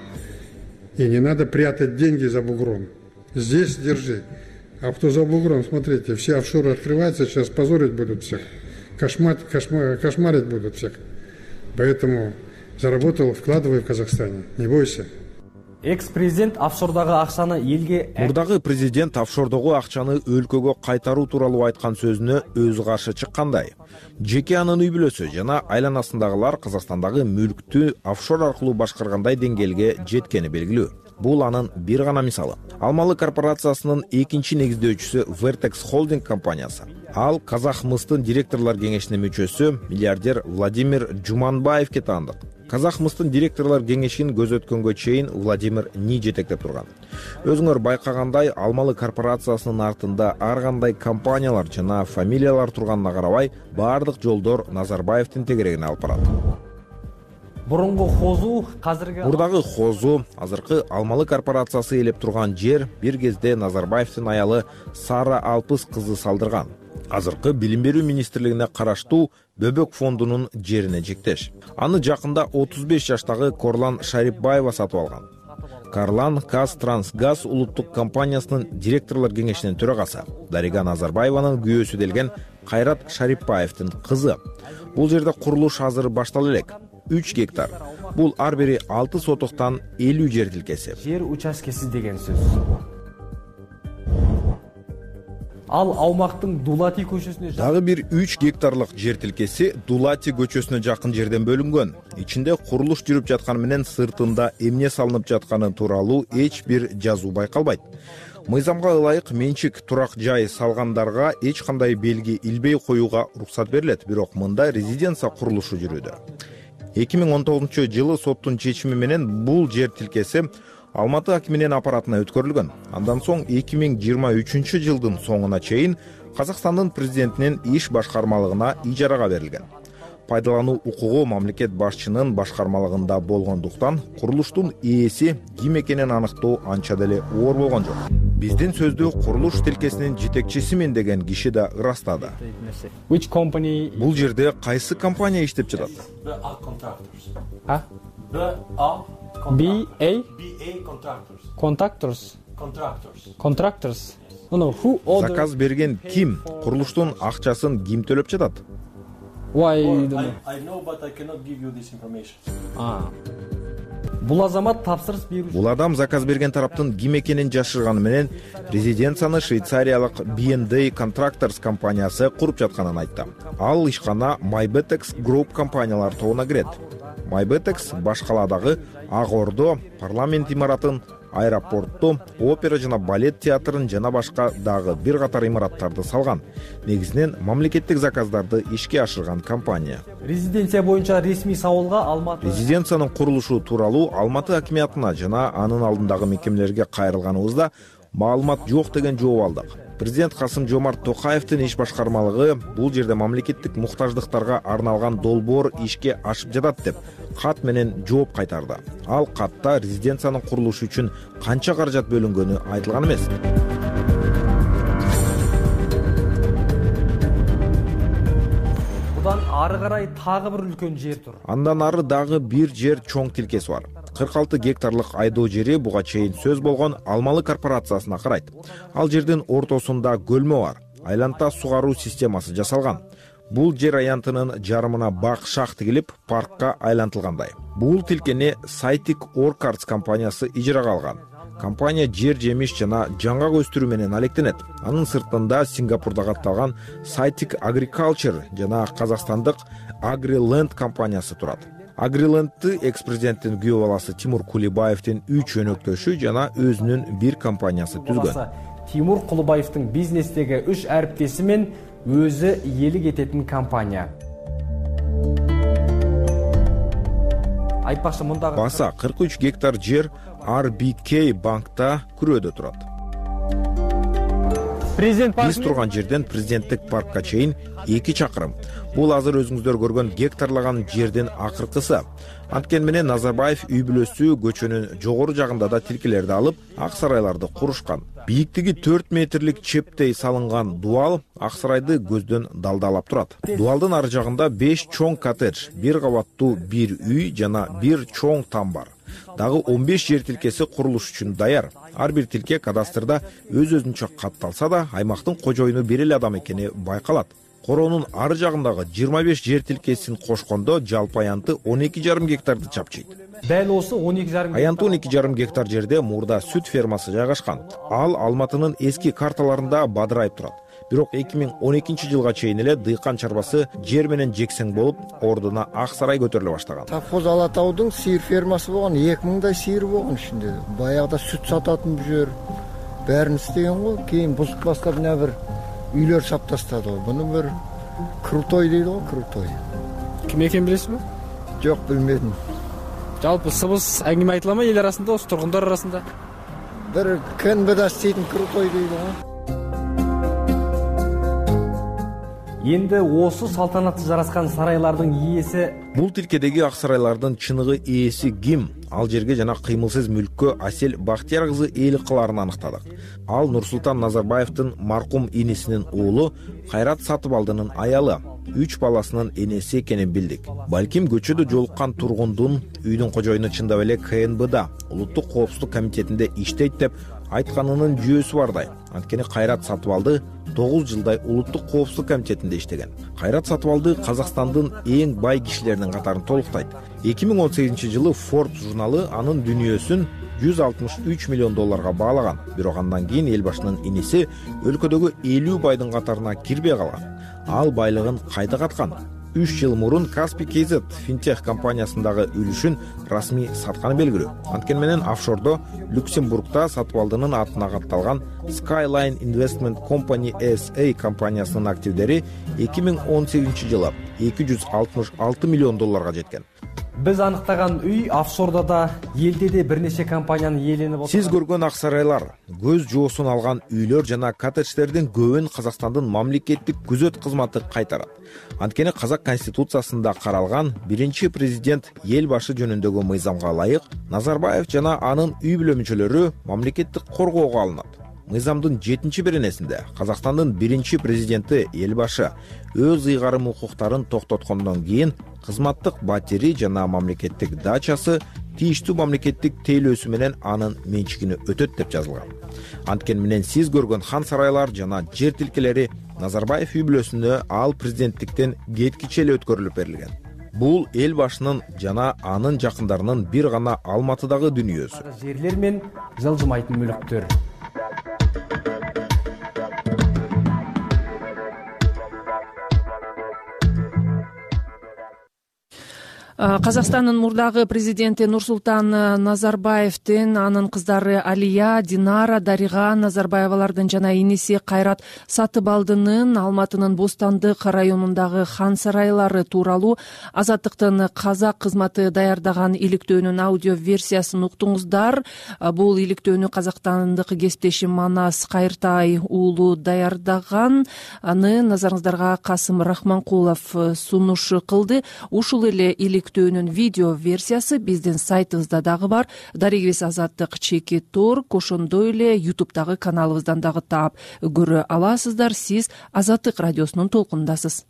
И не надо прятать деньги за бугром. Здесь держи. А кто за бугром, смотрите, все офшоры открываются, сейчас позорить будут всех. Кошмар, кошмар, кошмарить будут всех. Поэтому заработал, вкладывай в Казахстане. Не бойся. Экс-президент офшордогу акчаны элге Мурдагы президент офшордогу акчаны өлкөгө кайтаруу тууралуу айткан сөзүнө өзү каршы чыккандай. Жеке анын үй бүлөсү жана айланасындагылар Казакстандагы мүлктү офшор аркылуу башкаргандай деңгээлге жеткени белгилүү. Бул анын бир гана мисалы. Алмалы корпорациясынын экинчи негиздөөчүсү Vertex Holding компаниясы. Ал Казахмыстын директорлор кеңешинин мүчөсү миллиардер Владимир Жуманбаевке таандык. Казахмыстын директорлор кеңешин көзөткөнгө чейин Владимир Ни жетектеп турган. Өзүңөр байкагандай, Алмалы корпорациясынын артында ар кандай компаниялар жана фамилиялар турганына карабай, бардык жолдор Назарбаевдин тегерегине алып барат. Бурунку Хозу, азыркы Бурдагы Хозу, азыркы Алмалы корпорациясы ээлеп турган жер бир кезде Назарбаевдин аялы Сара Алпыс кызы салдырган. Азыркы билим берүү министрлигине караштуу Бөбөк фондунун жерине жектеш. Аны жакында отуз беш жаштагы Корлан Шарипбаева сатып алган. Карлан Казтрансгаз улуттук компаниясынын директорлор кеңешинин төрагасы, Дарига Назарбаеванын күйөөсү делген Кайрат Шарипбаевдин кызы. Бул жерде курулуш азыр баштала элек. үч гектар. Бул ар бири алты сотуктан элүү жер тилкеси. Жер учаскеси деген сөз. Ал аумактын Дулати көчөсүнө дагы бир үч гектарлык жер тилкеси Дулати көчөсүнө жакын жерден бөлүнгөн. Ичинде курулуш жүрүп жатканы менен сыртында эмне салынып жатканы тууралуу эч бир жазуу байкалбайт. Мыйзамга ылайык менчик турак жай салгандарга эч кандай белги илбей коюуга уруксат берилет, бирок мында резиденция курулушу жүрүүдө. эки миң он тогузунчу жылы соттун чечими менен бул жер тилкеси Алматы акиминин аппаратына өткөрүлгөн. Андан соң эки миң жыйырма үчүнчү жылдын соңуна чейин Казакстандын президентинин иш башкармалыгына ижарага берилген. Пайдалануу укугу мамлекет башчынын башкармалыгында болгондуктан курулуштун ээси ким экенин аныктоо анча деле оор болгон жок. Биздин сөздү курулуш тилкесинин жетекчисимин деген киши да ырастады. Which company? Бул жерде кайсы компания иштеп жатат? А? B A Contractors. Contractors. Contractors. No, who order? Заказ берген ким? Курулуштун акчасын ким төлөп жатат? Why? I know, but I cannot give you this information. А. Бул азамат тапсырыс берүүчү. Бул адам заказ берген тараптын ким экенин жашырганы менен резиденцияны швейцариялык B and D Contractors компаниясы куруп жатканын айтты. Ал ишкана MyBetex Group компаниялар тобуна кирет. MyBetex башкаладагы Ак Ордо, парламент имаратын, аэропортту, опера жана балет театрын жана башка дагы бир катар имараттарды салган. Негизинен мамлекеттик заказдарды ишке ашырган компания. Резиденция боюнча ресми сабылга Алматы. Резиденциянын курулушу тууралуу Алматы акимиятына жана анын алдындагы мекемелерге кайрылганыбызда маалымат жок деген жооп алдык. Президент Касым Жомарт Токаевдин иш башкармалыгы бул жерде мамлекеттик муктаждыктарга арналган долбоор ишке ашып жатат деп кат менен жооп кайтарды. Ал катта резиденциянын курулушу үчүн канча каражат бөлүнгөнү айтылган эмес. Будан ары карай тагы бир үлкөн жер тур. Андан ары дагы бир жер чоң тилкеси бар. кырк алты гектарлык айдоо жери буга чейин сөз болгон Алмалы корпорациясына карайт. Ал жердин ортосунда көлмө бар. Айланта сугаруу системасы жасалган. Бул жер аянтынын жарымына бак шах тигилип, паркка айлантылгандай. Бул тилкени Сайтик Orchards компаниясы ижарага алган. Компания жер жемиш жана жаңгак өстүрүү менен алектенет. Анын сыртында Сингапурда катталган Сайтик Agriculture жана казакстандык AgriLand компаниясы турат. AgriLand'ты экс-президенттин күйөө баласы Тимур Кулибаевдин үч өнөктөшү жана өзүнүн бир компаниясы түзгөн. Тимур Кулибаевдин бизнестеги үч әріптесі мен өзі иелик этетін компания. Айтпакчы мындағы баса кырк үч гектар жер ар би кей банкта күрөөдө турат. Биз турган жерден президенттик паркка чейин эки чакырым. Бул азыр өзүңүздөр көргөн гектарлаган жердин акыркысы. Анткени менен Назарбаев үй бүлөсү көчөнүн жогору жагында да тилкелерди алып, ак сарайларды курушкан. Бийиктиги төрт метрлик чептей салынган дуал ак сарайды көздөн далдалап турат. Дуалдын ары жагында беш чоң коттедж, бир кабаттуу бир үй жана бир чоң там бар. Дагы он беш жер тилкеси курулуш үчүн даяр. Ар бир тилке кадастрда өз-өзүнчө катталса да, аймактын кожоюну бир эле адам экени байкалат. короонун ары жагындагы жыйырма беш жер тилкесин кошкондо жалпы аянты он эки жарым гектарды чапчыйт. Дәл осы он эки жарым аянты он эки жарым гектар жерде мурда сүт фермасы жайгашкан. Ал Алматынын эски карталарында бадырайып турат. Бирок эки миң он экинчи жылга чейин эле дыйкан чарбасы жер менен жексең болуп, ордуна Ак Сарай көтөрүлө баштаган. Совхоз Ала Таудун сыйыр фермасы болгон, эки миңдай сыйыр болгон ичинде. Баягыда сүт сататын бу жер бәрін істеген ғой. Кейін бұзып бастап мына бір үйлер сап тастады ғой. Бұны бір крутой дейді ғой, крутой. Кім екенін білесіз бе? Жоқ, білмедім. Жалпы сыбыс әңгіме айтыла ма ел арасында, осы тұрғындар арасында? Бір кінбіда істейтін крутой дейді ғой. Енді осы салтанатты жарасқан сарайлардың иесі... Бул тилкедеги ак сарайлардын чыныгы ээси ким? Ал жерге жана кыймылсыз мүлккө Асель Бактияр кызы ээлик кыларын аныктадык. Ал Нурсултан Назарбаевдин маркум инисинин уулу, Кайрат Сатыбалдынын аялы, үч баласынын энеси экенин билдик. Балким көчөдө жолуккан тургундун үйдүн кожоюну чындап эле К Н Б да улуттук коопсуздук комитетинде иштейт деп айтканынын жүйөсү бардай. Анткени Кайрат Сатыбалды тогуз жылдай улуттук коопсуздук комитетинде иштеген. Кайрат Сатыбалды Казакстандын эң бай кишилеринин катарын толуктайт. эки миң он сегизинчи жылы Forbes журналы анын дүнүйөсүн жүз алтымыш үч миллион долларга баалаган. Бирок андан кийин эл башынын иниси өлкөдөгү элүү байдын катарына кирбей калган. Ал байлыгын кайда каткан? үч жыл мурун Каспий кей зет финтех компаниясындагы үлүшүн расмий сатканы белгилүү. Анткени менен офшордо Люксембургда Сатыбалдынын атына катталган Skyline Investment Company эс эй компаниясынын активдери эки миң он сегизинчи жылы эки жүз алтымыш алты миллион долларга жеткен. Біз анықтаған үй офшорда да, елде де бірнеше компанияны иеленіп отыр. Сиз көргөн ак сарайлар, көз жоосун алган үйлөр жана коттедждердин көбүн Казакстандын мамлекеттик күзөт кызматы кайтарат. Анткени Казак конституциясында каралган биринчи президент эл башы жөнүндөгү мыйзамга ылайык Назарбаев жана анын үй бүлө мүчөлөрү мамлекеттик коргоого алынат. Мыйзамдын жетинчи беренесинде Казакстандын биринчи президенти эл башы өз ыйгарым укуктарын токтоткондон кийин кызматтык батири жана мамлекеттик дачасы тийиштүү мамлекеттик тейлөөсү менен анын менчигине өтөт деп жазылган. Анткени менен сиз көргөн хан сарайлар жана жер тилкелери Назарбаев үй бүлөсүнө ал президенттиктен кеткиче эле өткөрүлүп берилген. Бул эл башынын жана анын жакындарынын бир гана Алматыдагы дүнүйөсү. Жерлер мен жылжымайтын мүлктөр. Казакстандын мурдагы президенти Нурсултан Назарбаевдин анын кыздары Алия, Динара, Дарига Назарбаевалардын жана иниси Кайрат Сатыбалдынын Алматынын Бостандык районундагы хан сарайлары тууралуу Азаттыктын казак кызматы даярдаган иликтөөнүн аудио версиясын уктуңуздар. Бул иликтөөнү казакстандык кесиптешим Манас Кайыртай уулу даярдаган. Аны назарыңыздарга Касым Рахманкулов сунуш кылды. Ушул эле иликтөөнүн видео версиясы биздин сайтыбызда дагы бар. Дарегибиз Азаттык чеки торг, ошондой эле ютубтагы каналыбыздан дагы таап көрө аласыздар. Сиз Азаттык радиосунун толкунундасыз.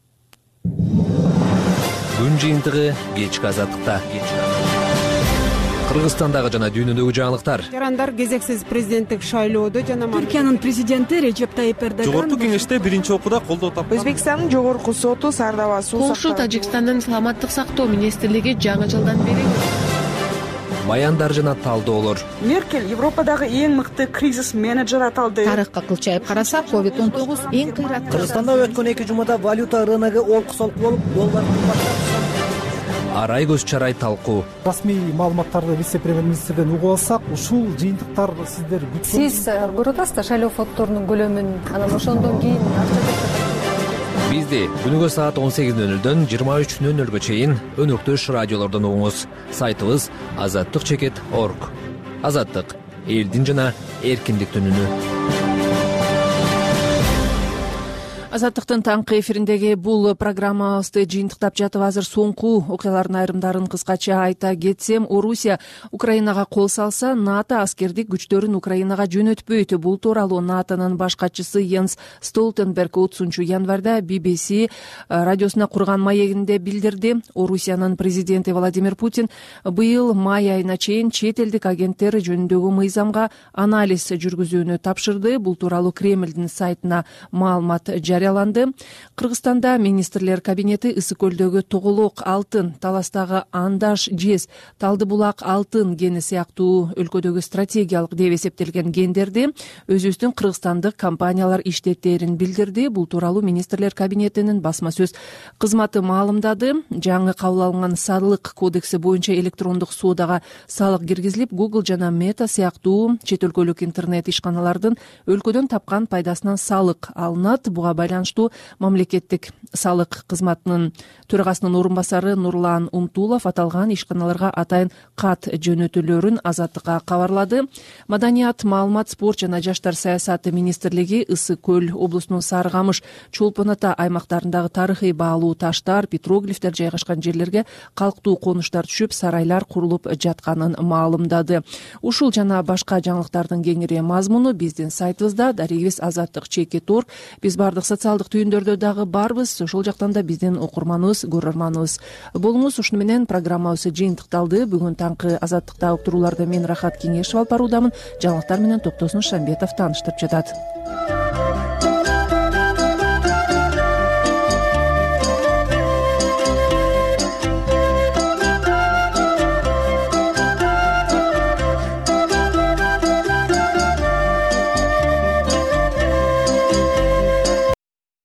Күн жыйынтыгы кечки Азаттыкта. Кыргызстандагы жана дүйнөдөгү жаңылыктар. Жарандар кезексиз президенттик шайлоодо жана Түркиянын президенти Режеп Тайип Эрдоган жогорку кеңеште биринчи окууда колдоо тапты. Өзбекстандын жогорку соту Сардава суу Польша Тажикстандын саламаттык сактоо министрлиги жаңы жылдан бери баяндар жана талдоолор. Меркель Европадагы эң мыкты кризис менеджер аталды. Тарыхка кылчайып карасак, ковид он тогуз эң кыйраттуу. Кыргызстанда өткөн эки жумада валюта рыногу олку-солку болуп, доллар кымбаттап. Арай көз чарай талкуу. Расмий маалыматтарды вице-премьер-министрден угуп алсак, ушул жыйынтыктар сиздер күтпөйсүзбү? Сиз көрүп атасыздар шайлоо фонддорунун көлөмүн, анан ошондон кийин бизди күнүгө саат он сегиз нөл нөлдөн жыйырма үч нөл нөлгө чейин өнөктөш радиолордон угуңуз. Сайтыбыз азаттык чекит точка орг. Азаттык элдин жана эркиндиктин үнү. Азаттыктын таңкы эфириндеги бул программабызды жыйынтыктап жатып азыр соңку окуялардын айрымдарын кыскача айта кетсем, Орусия Украинага кол салса, НАТО аскердик күчтөрүн Украинага жөнөтпөйт. Бул тууралуу НАТОнун баш катчысы Йенс Столтенберг отузунчу январда би би си радиосуна курган маегинде билдирди. Орусиянын президенти Владимир Путин быйыл май айына чейин чет элдик агенттер жөнүндөгү мыйзамга анализ жүргүзүүнү тапшырды. Бул тууралуу Кремлдин сайтына маалымат жарыяланды. жарыяланды. Кыргызстанда министрлер кабинети Ысык көлдөгү Тоголок алтын, Таластагы Андаш жез, Талды булак алтын кени сыяктуу өлкөдөгү стратегиялык деп эсептелген кендерди өзүбүздүн кыргызстандык компаниялар иштеттерин билдирди. Бул тууралуу министрлер кабинетинин басма сөз кызматы маалымдады. Жаңы кабыл алынган салык кодекси боюнча электрондук соодага салык киргизилип, Google жана Meta сыяктуу чет өлкөлүк интернет ишканалардын өлкөдөн тапкан пайдасынан салык алынат. Буга байланыштуу мамлекеттик салык кызматынын төрагасынын орун басары Нурлан Умтулов аталган ишканаларга атайын кат жөнөтүлөрүн Азаттыкка кабарлады. Маданият, маалымат, спорт жана жаштар саясаты министрлиги Ысык көл облусунун Сарыкамыш, Чолпон Ата аймактарындагы тарыхый баалуу таштар, петроглифтер жайгашкан жерлерге калктуу конуштар түшүп, сарайлар курулуп жатканын маалымдады. Ушул жана башка жаңылыктардын кеңири мазмуну биздин сайтыбызда. Дарегибиз Азаттык чекит точка орг. Биз бардык социалдык түйүндөрдө дагы барбыз. Ошол жактан да биздин окурманыбыз, көрөрманыбыз болуңуз. Ушуну менен программабыз жыйынтыкталды. Бүгүн таңкы Азаттыкта уктурууларды мен Рахат Кеңешев алып баруудамын. Жаңылыктар менен Токтосун Шамбетов тааныштырып жатат.